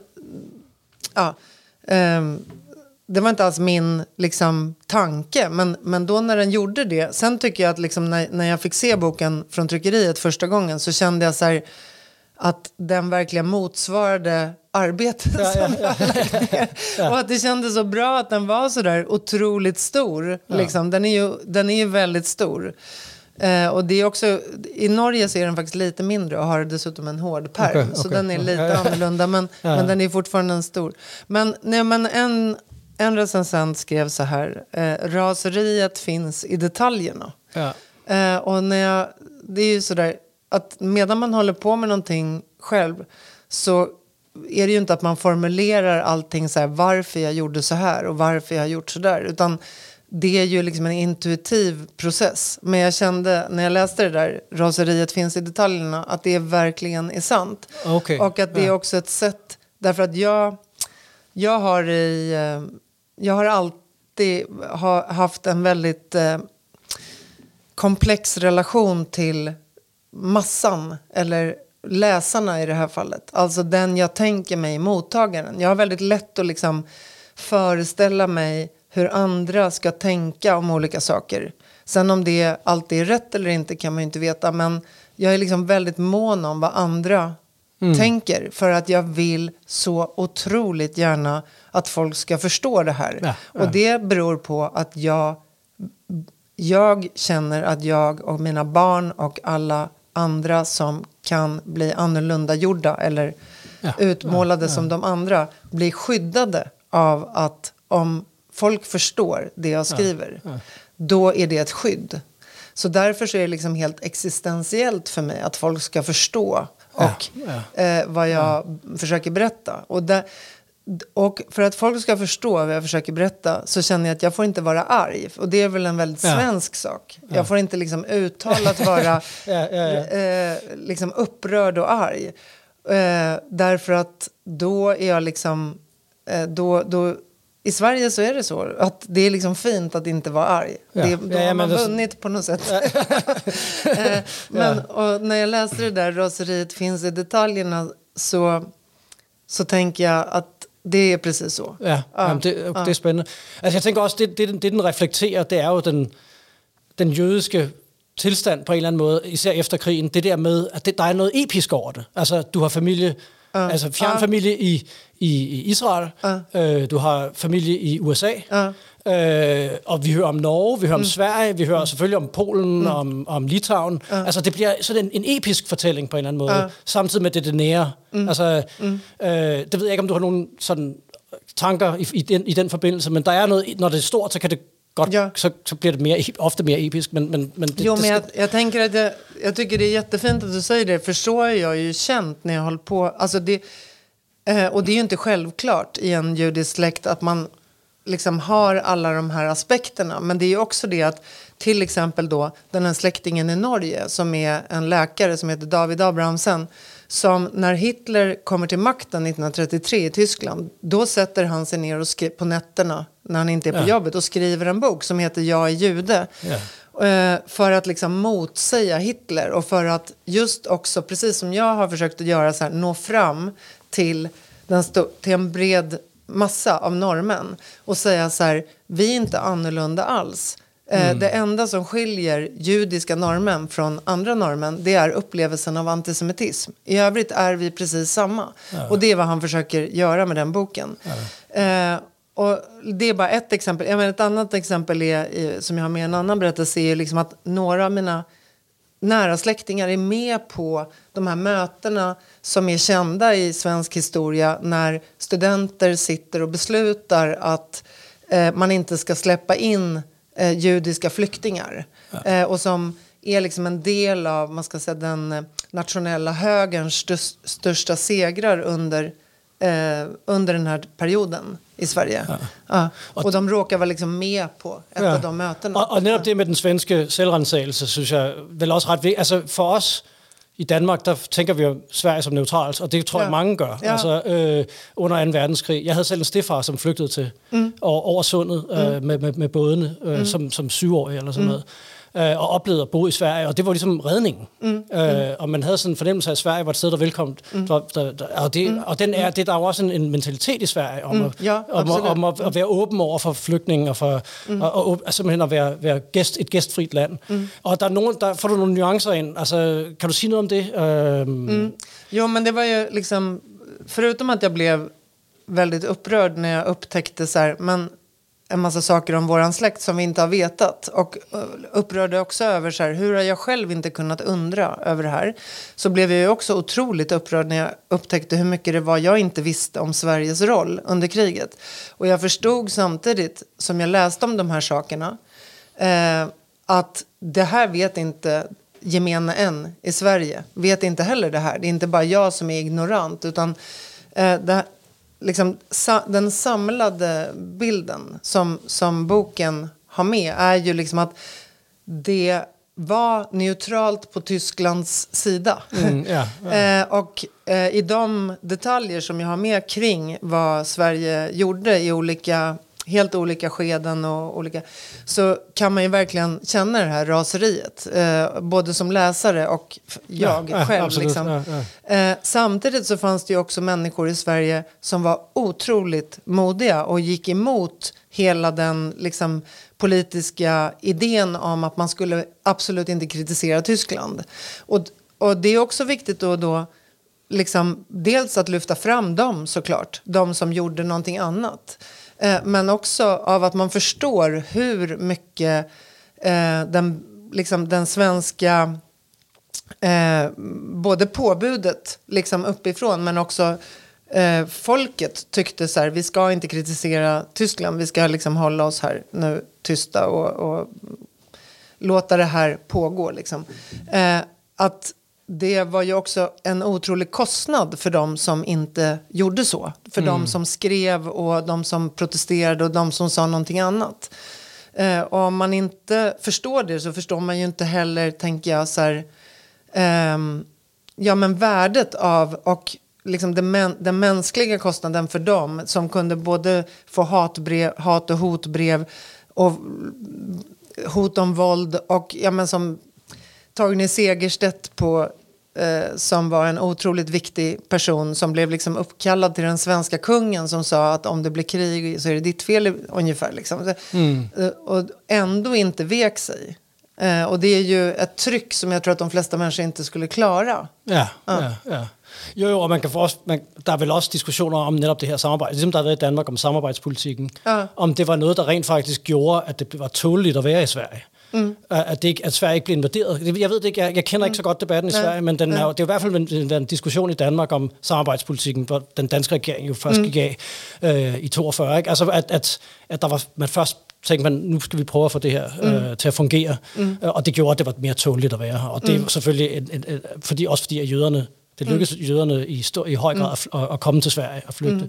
det var inte alls min liksom tanke, men då när den gjorde det, sen tycker jag att liksom när jag fick se boken från tryckeriet första gången, så kände jag så här, att den verkligen motsvarade arbetet. Och att det kändes så bra att den var så där otroligt stor. Liksom. Den är ju väldigt stor. Och det är också, i Norge så är den faktiskt lite mindre och har dessutom en hård pärm. Så den är lite annorlunda, men den är fortfarande en stor. Men en recensent skrev så här: raseriet finns i detaljerna. Och det är ju sådär att medan man håller på med någonting själv så är det ju inte att man formulerar allting så här, varför jag gjorde så här och varför jag har gjort så där, utan det är ju liksom en intuitiv process. Men jag kände när jag läste det där, raseriet finns i detaljerna, att det verkligen är sant. Och att det är också ett sätt, därför att jag har alltid haft en väldigt komplex relation till massan, eller läsarna i det här fallet. Alltså den jag tänker mig, mottagaren. Jag har väldigt lätt att liksom föreställa mig hur andra ska tänka om olika saker. Sen om det alltid är rätt eller inte kan man ju inte veta. Men jag är liksom väldigt mån om vad andra tänker. För att jag vill så otroligt gärna att folk ska förstå det här. Och det beror på att jag känner att jag och mina barn och alla andra som kan bli annorlunda gjorda eller utmålade som de andra blir skyddade av att om folk förstår det jag skriver, då är det ett skydd. Så därför så är det liksom helt existentiellt för mig att folk ska förstå vad jag försöker berätta. Och för att folk ska förstå vad jag försöker berätta så känner jag att jag får inte vara arg. Och det är väl en väldigt svensk sak. Jag får inte liksom uttalat vara liksom upprörd och arg. Därför att då är jag liksom... Då i Sverige så är det så att det är liksom fint att inte vara arg. Då har man vunnit på något sätt. Och när jag läste det där, raseriet finns i detaljerna, så tänker jag att det är precis så. Det är spännande. Altså jeg tænker også, det den reflekterer, det er jo den jødiske tilstand på en eller anden måde, især efter krigen, det der med, at der er noget episk over det. Altså, du har familie, altså fjernfamilie i Israel, du har familie i USA, og vi hører om Norge, vi hører om Sverige, vi hører selvfølgelig om Polen, om Litauen. Altså, det bliver sådan en episk fortælling på en eller anden måde, samtidig med det nære. Altså, det ved jeg ikke, om du har nogle sådan tanker i den forbindelse, men der er noget, når det er stort, så kan det godt, så blir det ofta mer episkt. Men jag tänker att jag tycker det är jättefint att du säger det, för så är jag ju känt när jag håller på. Alltså och det är ju inte självklart i en judisk släkt att man liksom har alla de här aspekterna. Men det är ju också det att till exempel då den här släktingen i Norge som är en läkare som heter David Abrahamsen, som när Hitler kommer till makten 1933 i Tyskland, då sätter han sig ner och på nätterna när han inte är på jobbet och skriver en bok som heter Jag är jude. För att liksom motsäga Hitler och för att just också, precis som jag har försökt att göra så här, nå fram till en bred massa av norrmän och säga så här, vi är inte annorlunda alls. Det enda som skiljer judiska norrmän från andra norrmän, det är upplevelsen av antisemitism. I övrigt är vi precis samma. Och det är vad han försöker göra med den boken. Och det är bara ett exempel. Ett annat exempel är, som jag har med en annan berättelse, är liksom att några av mina nära släktingar är med på de här mötena som är kända i svensk historia, när studenter sitter och beslutar att man inte ska släppa in judiska flyktingar. Och som är liksom en del av, man ska säga, den nationella högerns största segrar under den här perioden i Sverige. Och de råkar vara liksom med på ett av de mötena. Och netop det med den svenske selvrensagelse, synes jeg vel også ret vigtigt. Altså for os i Danmark, der tænker vi jo Sverige som neutralt, og det tror jeg mange gør. Altså under 2. verdenskrig. Jeg havde selv en stefar, som flygtede til over sundet med bådene som 7-årig eller sådan noget. og oplevede at bo i Sverige, og det var ligesom redningen. Og man havde sådan en fornemmelse af, at Sverige var et sted, der velkomment. Og den er, det der er jo også en mentalitet i Sverige om at være åben over for flygtninge og for og simpelthen at være et gæstfrit land. Og der får du nogle nuancer ind. Altså, kan du sige noget om det? Jo, men det var ju liksom, förutom att jag blev väldigt upprörd när jag upptäckte så här, men en massa saker om våran släkt som vi inte har vetat, och upprörde också över så här, hur har jag själv inte kunnat undra över det här, så blev jag ju också otroligt upprörd när jag upptäckte hur mycket det var jag inte visste om Sveriges roll under kriget. Och jag förstod samtidigt som jag läste om de här sakerna att det här vet inte gemene än i Sverige, vet inte heller det här. Det är inte bara jag som är ignorant, utan liksom, den samlade bilden som boken har med är ju liksom att det var neutralt på Tysklands sida. Och i de detaljer som jag har med kring vad Sverige gjorde i helt olika skeden och olika, så kan man ju verkligen känna det här raseriet, både som läsare och jag själv. Absolut, liksom. Samtidigt så fanns det ju också människor i Sverige som var otroligt modiga och gick emot hela den liksom politiska idén om att man skulle absolut inte kritisera Tyskland. Och det är också viktigt då liksom, dels att lyfta fram dem, såklart, de som gjorde någonting annat. Men också av att man förstår hur mycket den svenska både påbudet liksom uppifrån, men också folket tyckte så här, vi ska inte kritisera Tyskland, vi ska liksom hålla oss här nu tysta och låta det här pågå liksom. Att det var ju också en otrolig kostnad för de som inte gjorde så. För de som skrev och de som protesterade och de som sa någonting annat. Och om man inte förstår det, så förstår man ju inte heller, tänker jag, så här, men värdet av och liksom den mänskliga kostnaden för dem som kunde både få hat- och hotbrev och hot om våld, och som Torgny Segerstedt som var en otroligt viktig person som blev liksom uppkallad till den svenska kungen, som sa att om det blir krig så är det ditt fel ungefär liksom. Och ändå inte vek sig. Och det är ju ett tryck som jag tror att de flesta människor inte skulle klara. Ja. Jo, og der er vel også diskussioner om netop det her samarbejde, ligesom der har været i Danmark om samarbejdspolitikken, om det var noget, der rent faktisk gjorde, at det var tåleligt at være i Sverige. At Sverige ikke blev invaderet. Jeg ved det ikke, jeg kender ikke så godt debatten i Sverige, men det er jo i hvert fald en diskussion i Danmark om samarbejdspolitikken, hvor den danske regering jo først gik af i 42. Ikke? Altså, at der var, man først tænkte man, nu skal vi prøve at få det her til at fungere, og det gjorde, at det var mere tåleligt at være her. Og det er selvfølgelig, fordi at jøderne, det lykkedes jøderne i høj grad at komme til Sverige og flygte.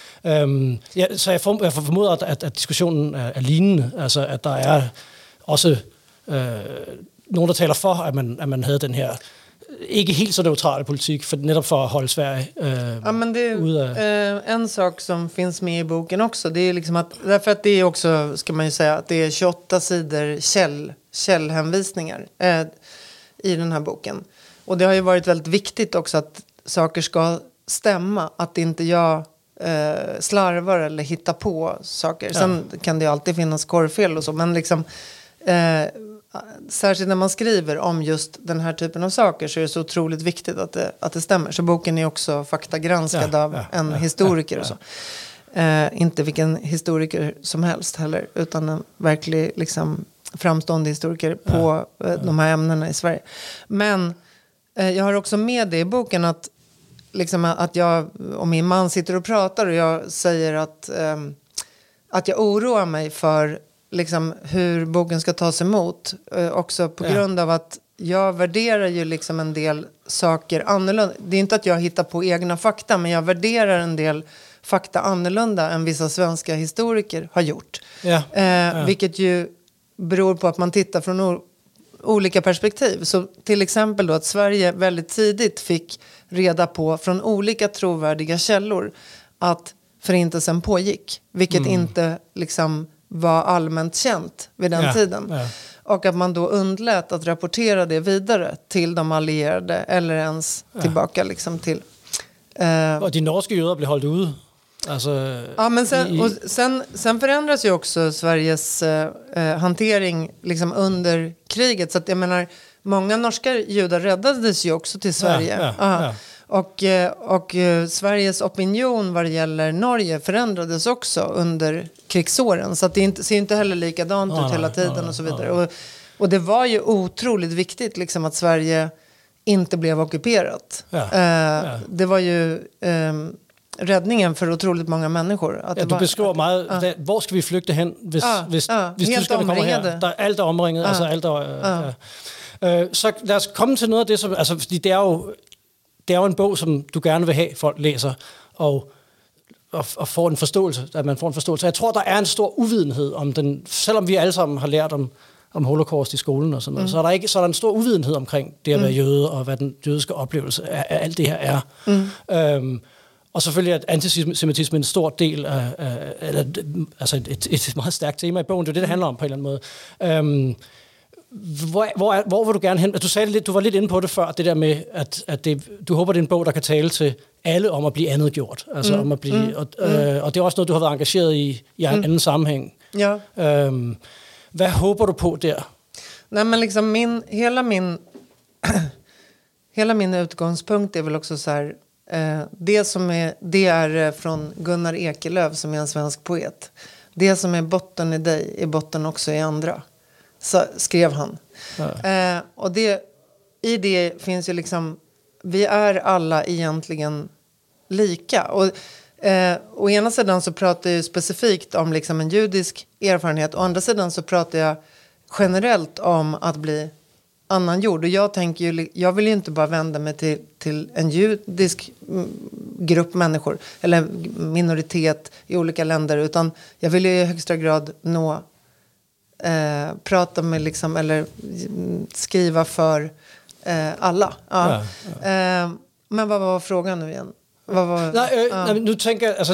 Så jeg formoder, at diskussionen er lignende, altså at der er også nogen, der taler for, at man havde den her ikke helt så neutrale politik, för netop för att hålla Sverige men det är en sak som finns med i boken också. Det är liksom att, därför att det är också, ska man ju säga, att det är 28 sidor källhänvisningar i den här boken. Och det har ju varit väldigt viktigt också att saker ska stämma, att inte jag slarvar eller hittar på saker. Sen kan det ju alltid finnas korrfel och så, men liksom särskilt när man skriver om just den här typen av saker, så är det så otroligt viktigt att det stämmer. Så boken är också faktagranskad av en historiker och så. Inte vilken historiker som helst heller, utan en verklig liksom framstående historiker på de här ämnena i Sverige. Men jag har också med det i boken att liksom att jag och min man sitter och pratar, och jag säger att jag oroar mig för liksom hur boken ska tas emot, också på grund av att jag värderar ju liksom en del saker annorlunda. Det är inte att jag hittar på egna fakta, men jag värderar en del fakta annorlunda än vissa svenska historiker har gjort. Vilket ju beror på att man tittar från olika perspektiv. Så till exempel då att Sverige väldigt tidigt fick reda på från olika trovärdiga källor att förintelsen pågick, vilket inte liksom var allmänt känt vid den tiden. Och att man då undlät att rapportera det vidare till de allierade eller ens tillbaka liksom till... Och de norska jøder blev holdt ude. Alltså, ja, men sen förändras ju också Sveriges hantering liksom under kriget. Så att jag menar, många norska judar räddades ju också till Sverige. Och Sveriges opinion vad det gäller Norge förändrades också under krigsåren. Så att det ser inte heller likadant ut hela tiden och så vidare. Och det var ju otroligt viktigt liksom att Sverige inte blev ockuperat. Det var ju räddningen för otroligt många människor. Att du beskriver meget, hvor skal vi flygte hen, hvis tyskerne kommer her? Der, alt er omringet, altså alt er... Så lad os komme til noget af det, som... Altså, fordi det er jo en bog, som du gerne vil have, folk læser, og får en forståelse, at man får en forståelse. Jeg tror, der er en stor uvidenhed om den, selvom vi alle sammen har lært om holocaust i skolen og sådan noget, så er der en stor uvidenhed omkring det at være jøde, og hvad den jødiske oplevelse af alt det her er. Og selvfølgelig er antisemitisme en stor del af altså et meget stærkt tema i bogen. Det er det handler om på en eller anden måde. Hvor vil du gerne hen? Du sagde lidt, du var lidt inde på det før, det der med, at du håber, det er en bog, der kan tale til alle om at blive andet gjort. Altså om at blive, og det er også noget, du har været engageret i en anden sammenhæng. Ja. Hvad håber du på der? Nej, men liksom hela min utgångspunkt är väl också så här, det är från Gunnar Ekelöf som är en svensk poet. Det som är botten i dig är botten också i andra. Så skrev han. Och i det finns ju liksom, vi är alla egentligen lika. Och å ena sidan så pratar jag specifikt om liksom en judisk erfarenhet. Å andra sidan så pratar jag generellt om att bli annan jord. Och jag vill ju inte bara vända mig till en judisk grupp människor eller minoritet i olika länder, utan jag vill ju i högsta grad prata med liksom, eller skriva för alla. Men vad var frågan nu igen? Nu tænker jeg, altså,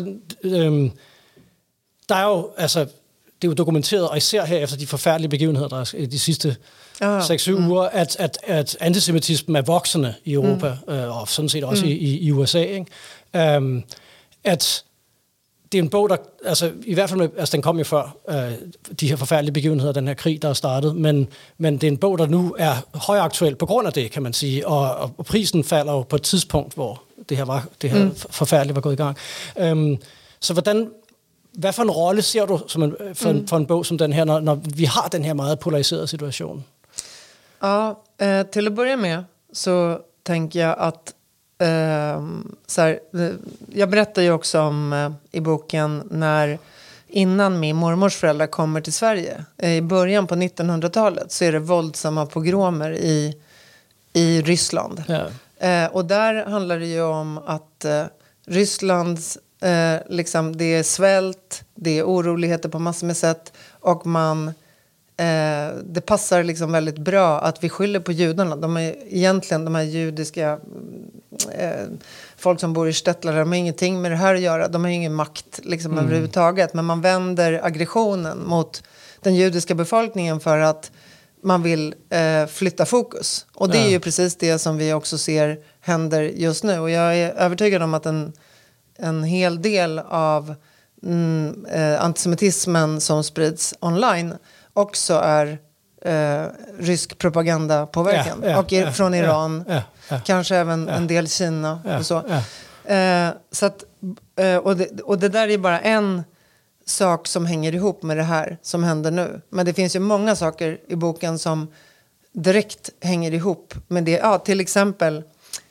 der er jo, altså, det er jo dokumenteret, og især her efter de forfærdelige begivenheder, der er de sidste 6-7 uger, at antisemitismen er voksende i Europa, og sådan set også i USA, ikke? At det er en bog, der, altså i hvert fald, altså den kom jo før de her forfærdelige begivenheder, den her krig, der er startet, men det er en bog, der nu er højaktuel på grund af det, kan man sige, og prisen falder jo på et tidspunkt, hvor det her forfærdelige var gået i gang. Så hvad for en rolle ser du som for en bog som den her, når vi har den her meget polariserede situation? Ja, till att börja med så tänker jag att så här, jag berättar ju också om i boken innan min mormors föräldrar kommer till Sverige. I början på 1900-talet så är det våldsamma pogromer i Ryssland. Och där handlar det ju om att Rysslands liksom, det är svält, det är oroligheter på massor med sätt, och det passar liksom väldigt bra att vi skyller på judarna. De är egentligen de här judiska folk som bor i Stettler, de har ingenting med det här att göra. De har ingen makt liksom överhuvudtaget, men man vänder aggressionen mot den judiska befolkningen för att man vill flytta fokus. Och det är ju precis det som vi också ser händer just nu. Och jag är övertygad om att en hel del av antisemitismen som sprids online också är rysk propagandapåverkan. Och från Iran. Kanske även en del Kina. Och så. Så att, och det där är bara en sak som hänger ihop med det här som händer nu. Men det finns ju många saker i boken som direkt hänger ihop med det. Ja, till exempel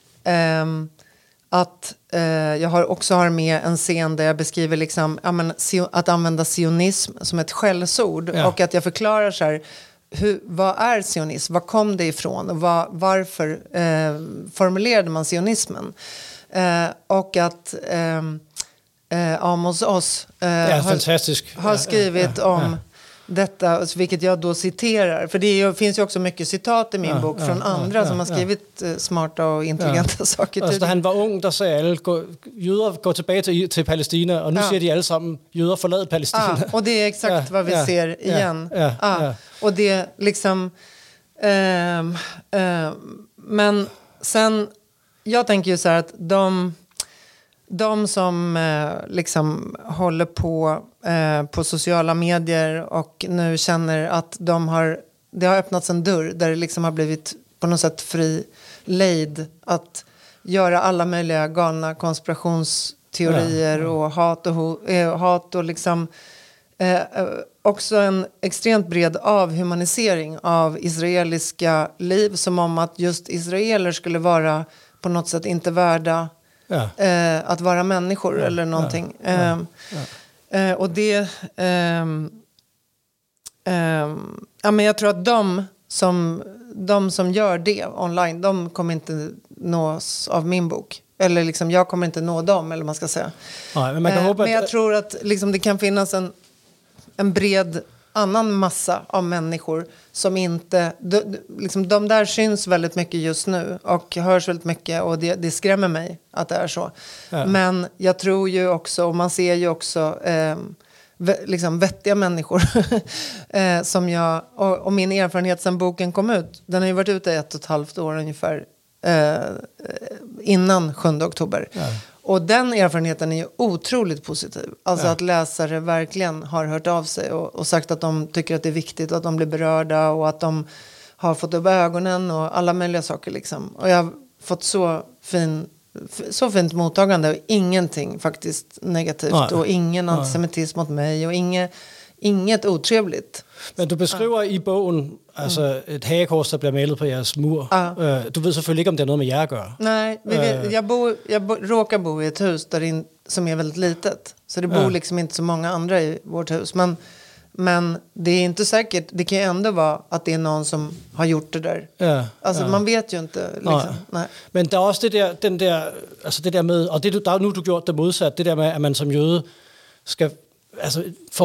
att jag också har med en scen där jag beskriver liksom, att använda sionism som ett skällsord. Och att jag förklarar så här, vad är sionism? Var kom det ifrån? Och varför formulerade man sionismen? Och att Amos Oz har skrivit om detta, vilket jag då citerar. För finns ju också mycket citat i min bok från andra som har skrivit smarta och intelligenta saker. Altså, da han var ung, der sagde alle, jøder går tilbage til Palæstina, og nu siger de alle sammen, jøder forlad Palæstina. Och det är exakt vad vi ser igen. Och det liksom... men sen, jag tänker ju så här att de som liksom håller på sociala medier och nu känner att det har öppnats en dörr där det liksom har blivit på något sätt fri lejd att göra alla möjliga galna konspirationsteorier och hat och liksom också en extremt bred avhumanisering av israeliska liv, som om att just israeler skulle vara på något sätt inte värda att vara människor eller någonting. Och det men jag tror att de som gör det online, de kommer inte nås av min bok. Eller liksom, jag kommer inte nå dem, eller man ska säga. Nej, men man kan hoppa men jag tror att liksom, det kan finnas en bred annan massa av människor som inte... liksom, de där syns väldigt mycket just nu och hörs väldigt mycket, och det skrämmer mig att det är så. Men jag tror ju också, och man ser ju också liksom vettiga människor som jag... Och min erfarenhet sedan boken kom ut, den har ju varit ute 1,5 år ungefär innan 7 oktober. Och den erfarenheten är ju otroligt positiv. Alltså att läsare verkligen har hört av sig och sagt att de tycker att det är viktigt och att de blir berörda och att de har fått upp ögonen och alla möjliga saker liksom. Och jag har fått så fint mottagande och ingenting faktiskt negativt och ingen antisemitism mot mig och inget otrevligt. Men du beskriver i bogen altså et hagekors, der bliver malet på jeres mur. Du ved selvfølgelig ikke, om det har noget med jer at gøre. Nej, jag råkar bo i ett hus som är väldigt litet. Så det bor liksom inte så många andra i vårt hus. Men det är inte säkert. Det kan ju ändå vara att det är någon som har gjort det där. Alltså man vet ju inte. Liksom. Nej. Men der er også det der med, og det, der har nu du gjort det modsat, det der med, at man som jøde skal, altså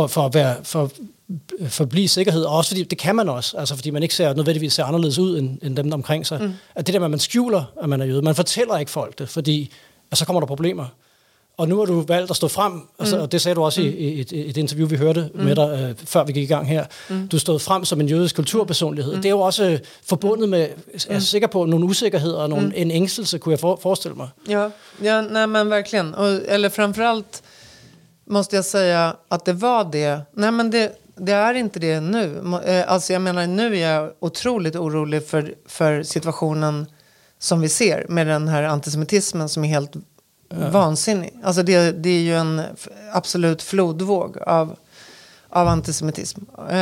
for at blive sikkerhed, og også fordi det kan man også, altså fordi man ikke nødvendigvis ser anderledes ud end dem omkring sig. At det der med, at man skjuler, at man er jøde, man fortæller ikke folk det, fordi så kommer der problemer. Og nu har du valgt at stå frem, altså, og det sagde du også i et interview, vi hørte med dig, før vi gik i gang her. Du stod frem som en jødisk kulturpersonlighed. Det er jo også forbundet med, jeg er sikker på, nogle usikkerheder og en ængstelse, kunne jeg forestille mig. Ja, nej men verkligen. Eller framförallt måste jag säga att det var det. Nej men det är inte det nu. Alltså jag menar, nu är jag otroligt orolig för situationen som vi ser med den här antisemitismen som är helt vansinnig. Alltså det är ju en absolut flodvåg av antisemitism.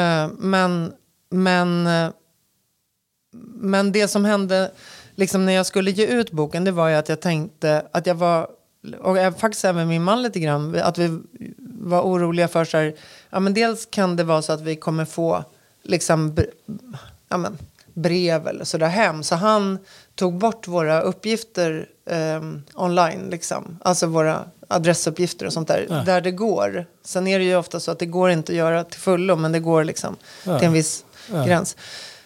Men det som hände liksom när jag skulle ge ut boken, det var ju att jag tänkte att jag var, och jag faktiskt även min man lite grann, att vi var oroliga för så här, ja men dels kan det vara så att vi kommer få liksom brev eller så där hem, så han tog bort våra uppgifter online liksom, alltså våra adressuppgifter och sånt där det går. Sen är det ju ofta så att det går inte att göra till fullo, men det går liksom till en viss gräns.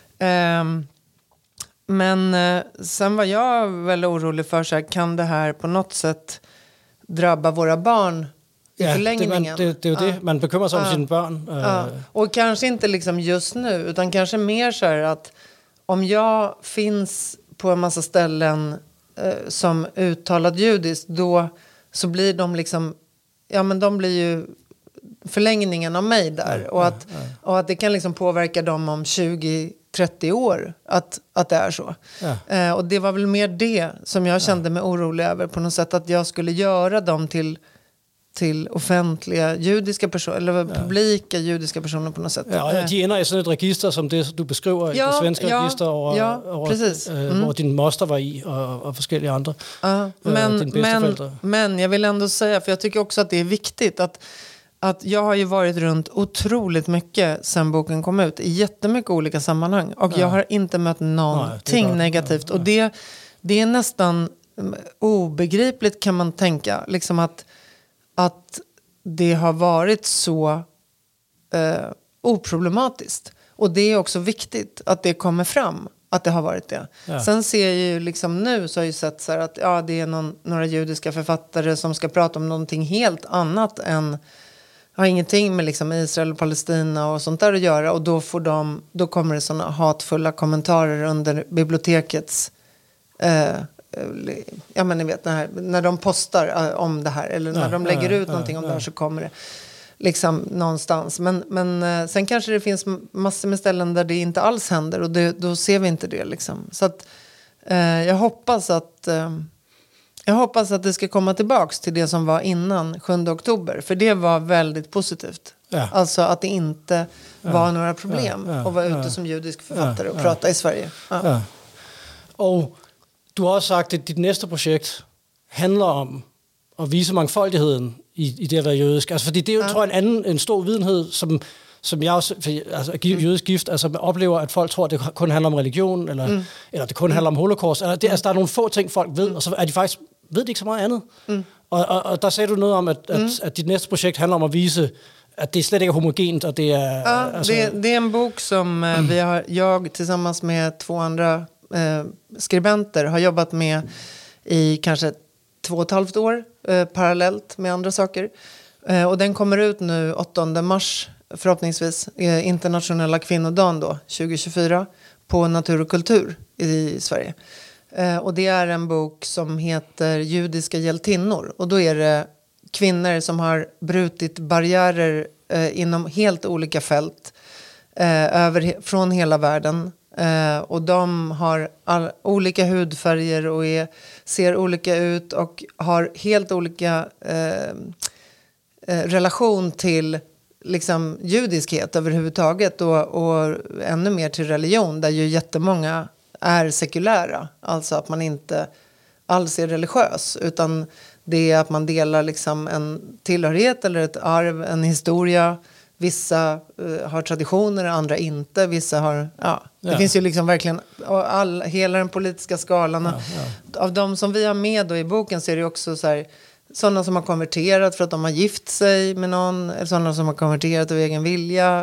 Men sen var jag väl orolig för så här, kan det här på något sätt drabba våra barn i förlängningen? Det är ju det, man bekymrar sig om sina barn. Och kanske inte liksom just nu, utan kanske mer så här att om jag finns på en massa ställen som uttalad judisk, då så blir de liksom, ja men de blir ju förlängningen av mig där. Och att det kan liksom påverka dem om 20-30 år att det är så. Och det var väl mer det som jag kände mig orolig över på något sätt, att jag skulle göra dem till offentliga judiska personer, eller publika judiska personer på något sätt. Ja, de ender i sådan et register, som det du beskriver, det svenske register over hvor din moster var i, och forskellige andre. Men jag vill ändå säga, för jag tycker också att det är viktigt att jag har ju varit runt otroligt mycket sen boken kom ut i jättemycket olika sammanhang, och jag har inte mött någonting negativt. Och det är nästan obegripligt, kan man tänka, liksom att det har varit så oproblematiskt. Och det är också viktigt att det kommer fram. Att det har varit det. Ja. Sen ser jag ju liksom nu så har jag ju sett så här att det är några judiska författare som ska prata om någonting helt annat än har ingenting med liksom Israel och Palestina och sånt där att göra. Och då kommer det sådana hatfulla kommentarer under bibliotekets ja men ni vet när de postar om det här eller när de lägger ut någonting om det här så kommer det liksom någonstans. Men sen kanske det finns massor med ställen där det inte alls händer och då ser vi inte det liksom. Så att jag hoppas att det ska komma tillbaks till det som var innan 7 oktober. För det var väldigt positivt. Ja. Alltså att det inte var några problem att vara ute som judisk författare och prata i Sverige. Ja. Ja. Och du har også sagt, at dit næste projekt handler om at vise mangfoldigheden i det at være jødisk. Altså, fordi det er jo, tror jeg, en stor videnhed, som jeg også, altså jødisk gift, altså oplever, at folk tror, at det kun handler om religion, eller det kun handler om holocaust. Eller det, altså, der er nogle få ting, folk ved, og så er de faktisk, ved de ikke så meget andet. Og der sagde du noget om, at dit næste projekt handler om at vise, att det slet ikke är homogent och det är... Ja, alltså... det är en bok som jag tillsammans med 2 andra skribenter har jobbat med i kanske 2,5 år parallellt med andra saker. Och den kommer ut nu 8 mars förhoppningsvis, internationella kvinnodagen då, 2024 på Natur och kultur i Sverige. Och det är en bok som heter Judiska hjältinnor och då är det kvinnor som har brutit barriärer inom helt olika fält från hela världen. Och de har olika hudfärger och ser olika ut och har helt olika relation till liksom judiskhet överhuvudtaget och ännu mer till religion där ju jättemånga är sekulära. Alltså att man inte alls är religiös utan det är att man delar liksom en tillhörighet eller ett arv, en historia. Vissa har traditioner, andra inte. Vissa har, det finns ju liksom verkligen hela den politiska skalan. Av de som vi har med då i boken så är det också så här, sådana som har konverterat för att de har gift sig med någon. Eller sådana som har konverterat av egen vilja.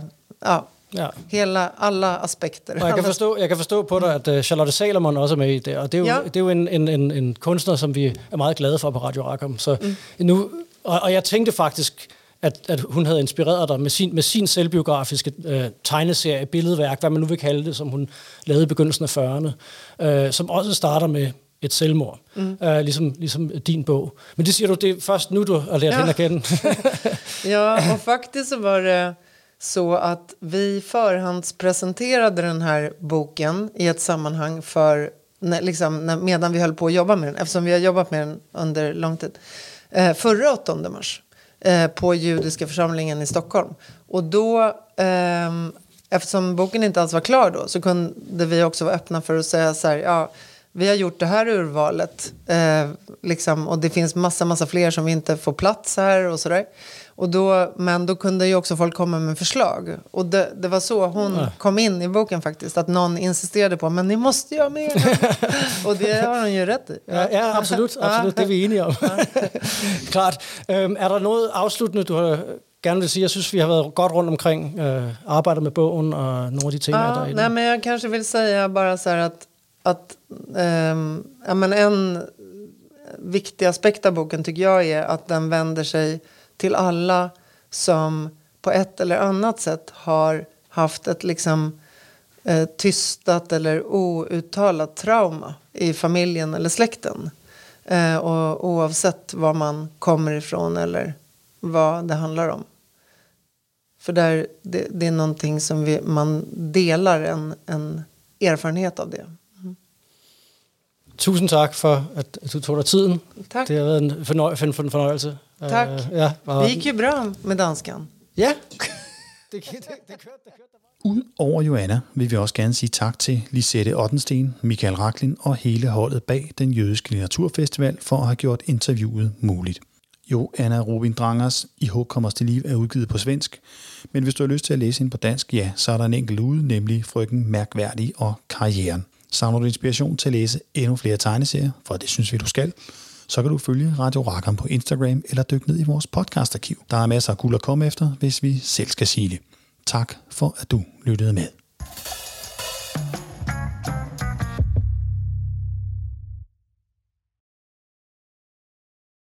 Alla aspekter. Och jag kan förstå på dig att Charlotte Salomon också är med i det. Och det är ju en konstnär som vi är meget glade for på Radio Rackham. Så nu, och jag tänkte faktiskt at hun havde inspireret dig med sin selvbiografiske tegneserie, billedværk, hvad man nu vil kalde det, som hun lavede i begyndelsen af 40'erne, som også starter med et selvmord, ligesom din bog. Men det siger du, det er først nu, du har lært hende at kende. Ja, och faktiskt så var det så att vi förhandspresenterade den här boken i ett sammanhang för medan vi höll på att jobba med den, eftersom vi har jobbat med den under lång tid. Förra 8 mars på judiska församlingen i Stockholm. Och då, eftersom boken inte alls var klar då, så kunde vi också vara öppna för att säga så här, vi har gjort det här urvalet och det finns massa fler som vi inte får plats här och sådär. Men då kunde ju också folk komma med förslag. Och det var så hon kom in i boken faktiskt. Att någon insisterade på, men ni måste göra mer. Och det har hon ju rätt i. Ja, absolut. Det är vi eniga om. Klart. Är det något avslutande du gerne vil sige? Jeg synes, vi har været godt rundt omkring arbejdet med bogen og nogle af de ting, der er i den. Nej, men jag kanske vill säga bara så här att en viktig aspekt av boken tycker jag är att den vänder sig till alla som på ett eller annat sätt har haft ett tystat eller outtalat trauma i familjen eller släkten. Och oavsett var man kommer ifrån eller vad det handlar om. För det är någonting som man delar en erfarenhet av det. Tusind tak for, at du tog dig tiden. Tak. Det har været en fornøjelse. Tak. Det gick ju bra med danskan. Ja. Udover Joanna vil vi også gerne sige tak til Lisette Ottensten, Michael Rachlin og hele holdet bag den jødiske litteraturfestival for at have gjort interviewet muligt. Joanna Rubin Drangers I håb kommer til liv er udgivet på svensk, men hvis du har lyst til at læse hende på dansk, så er der en enkelt ude, nemlig Frøken Mærkværdig og Karrieren. Savner du inspiration til at læse endnu flere tegneserier, for det synes vi, du skal, så kan du følge Radio Rackham på Instagram eller dykke ned i vores podcastarkiv. Der er masser af guld at komme efter, hvis vi selv skal sige det. Tak for, at du lyttede med.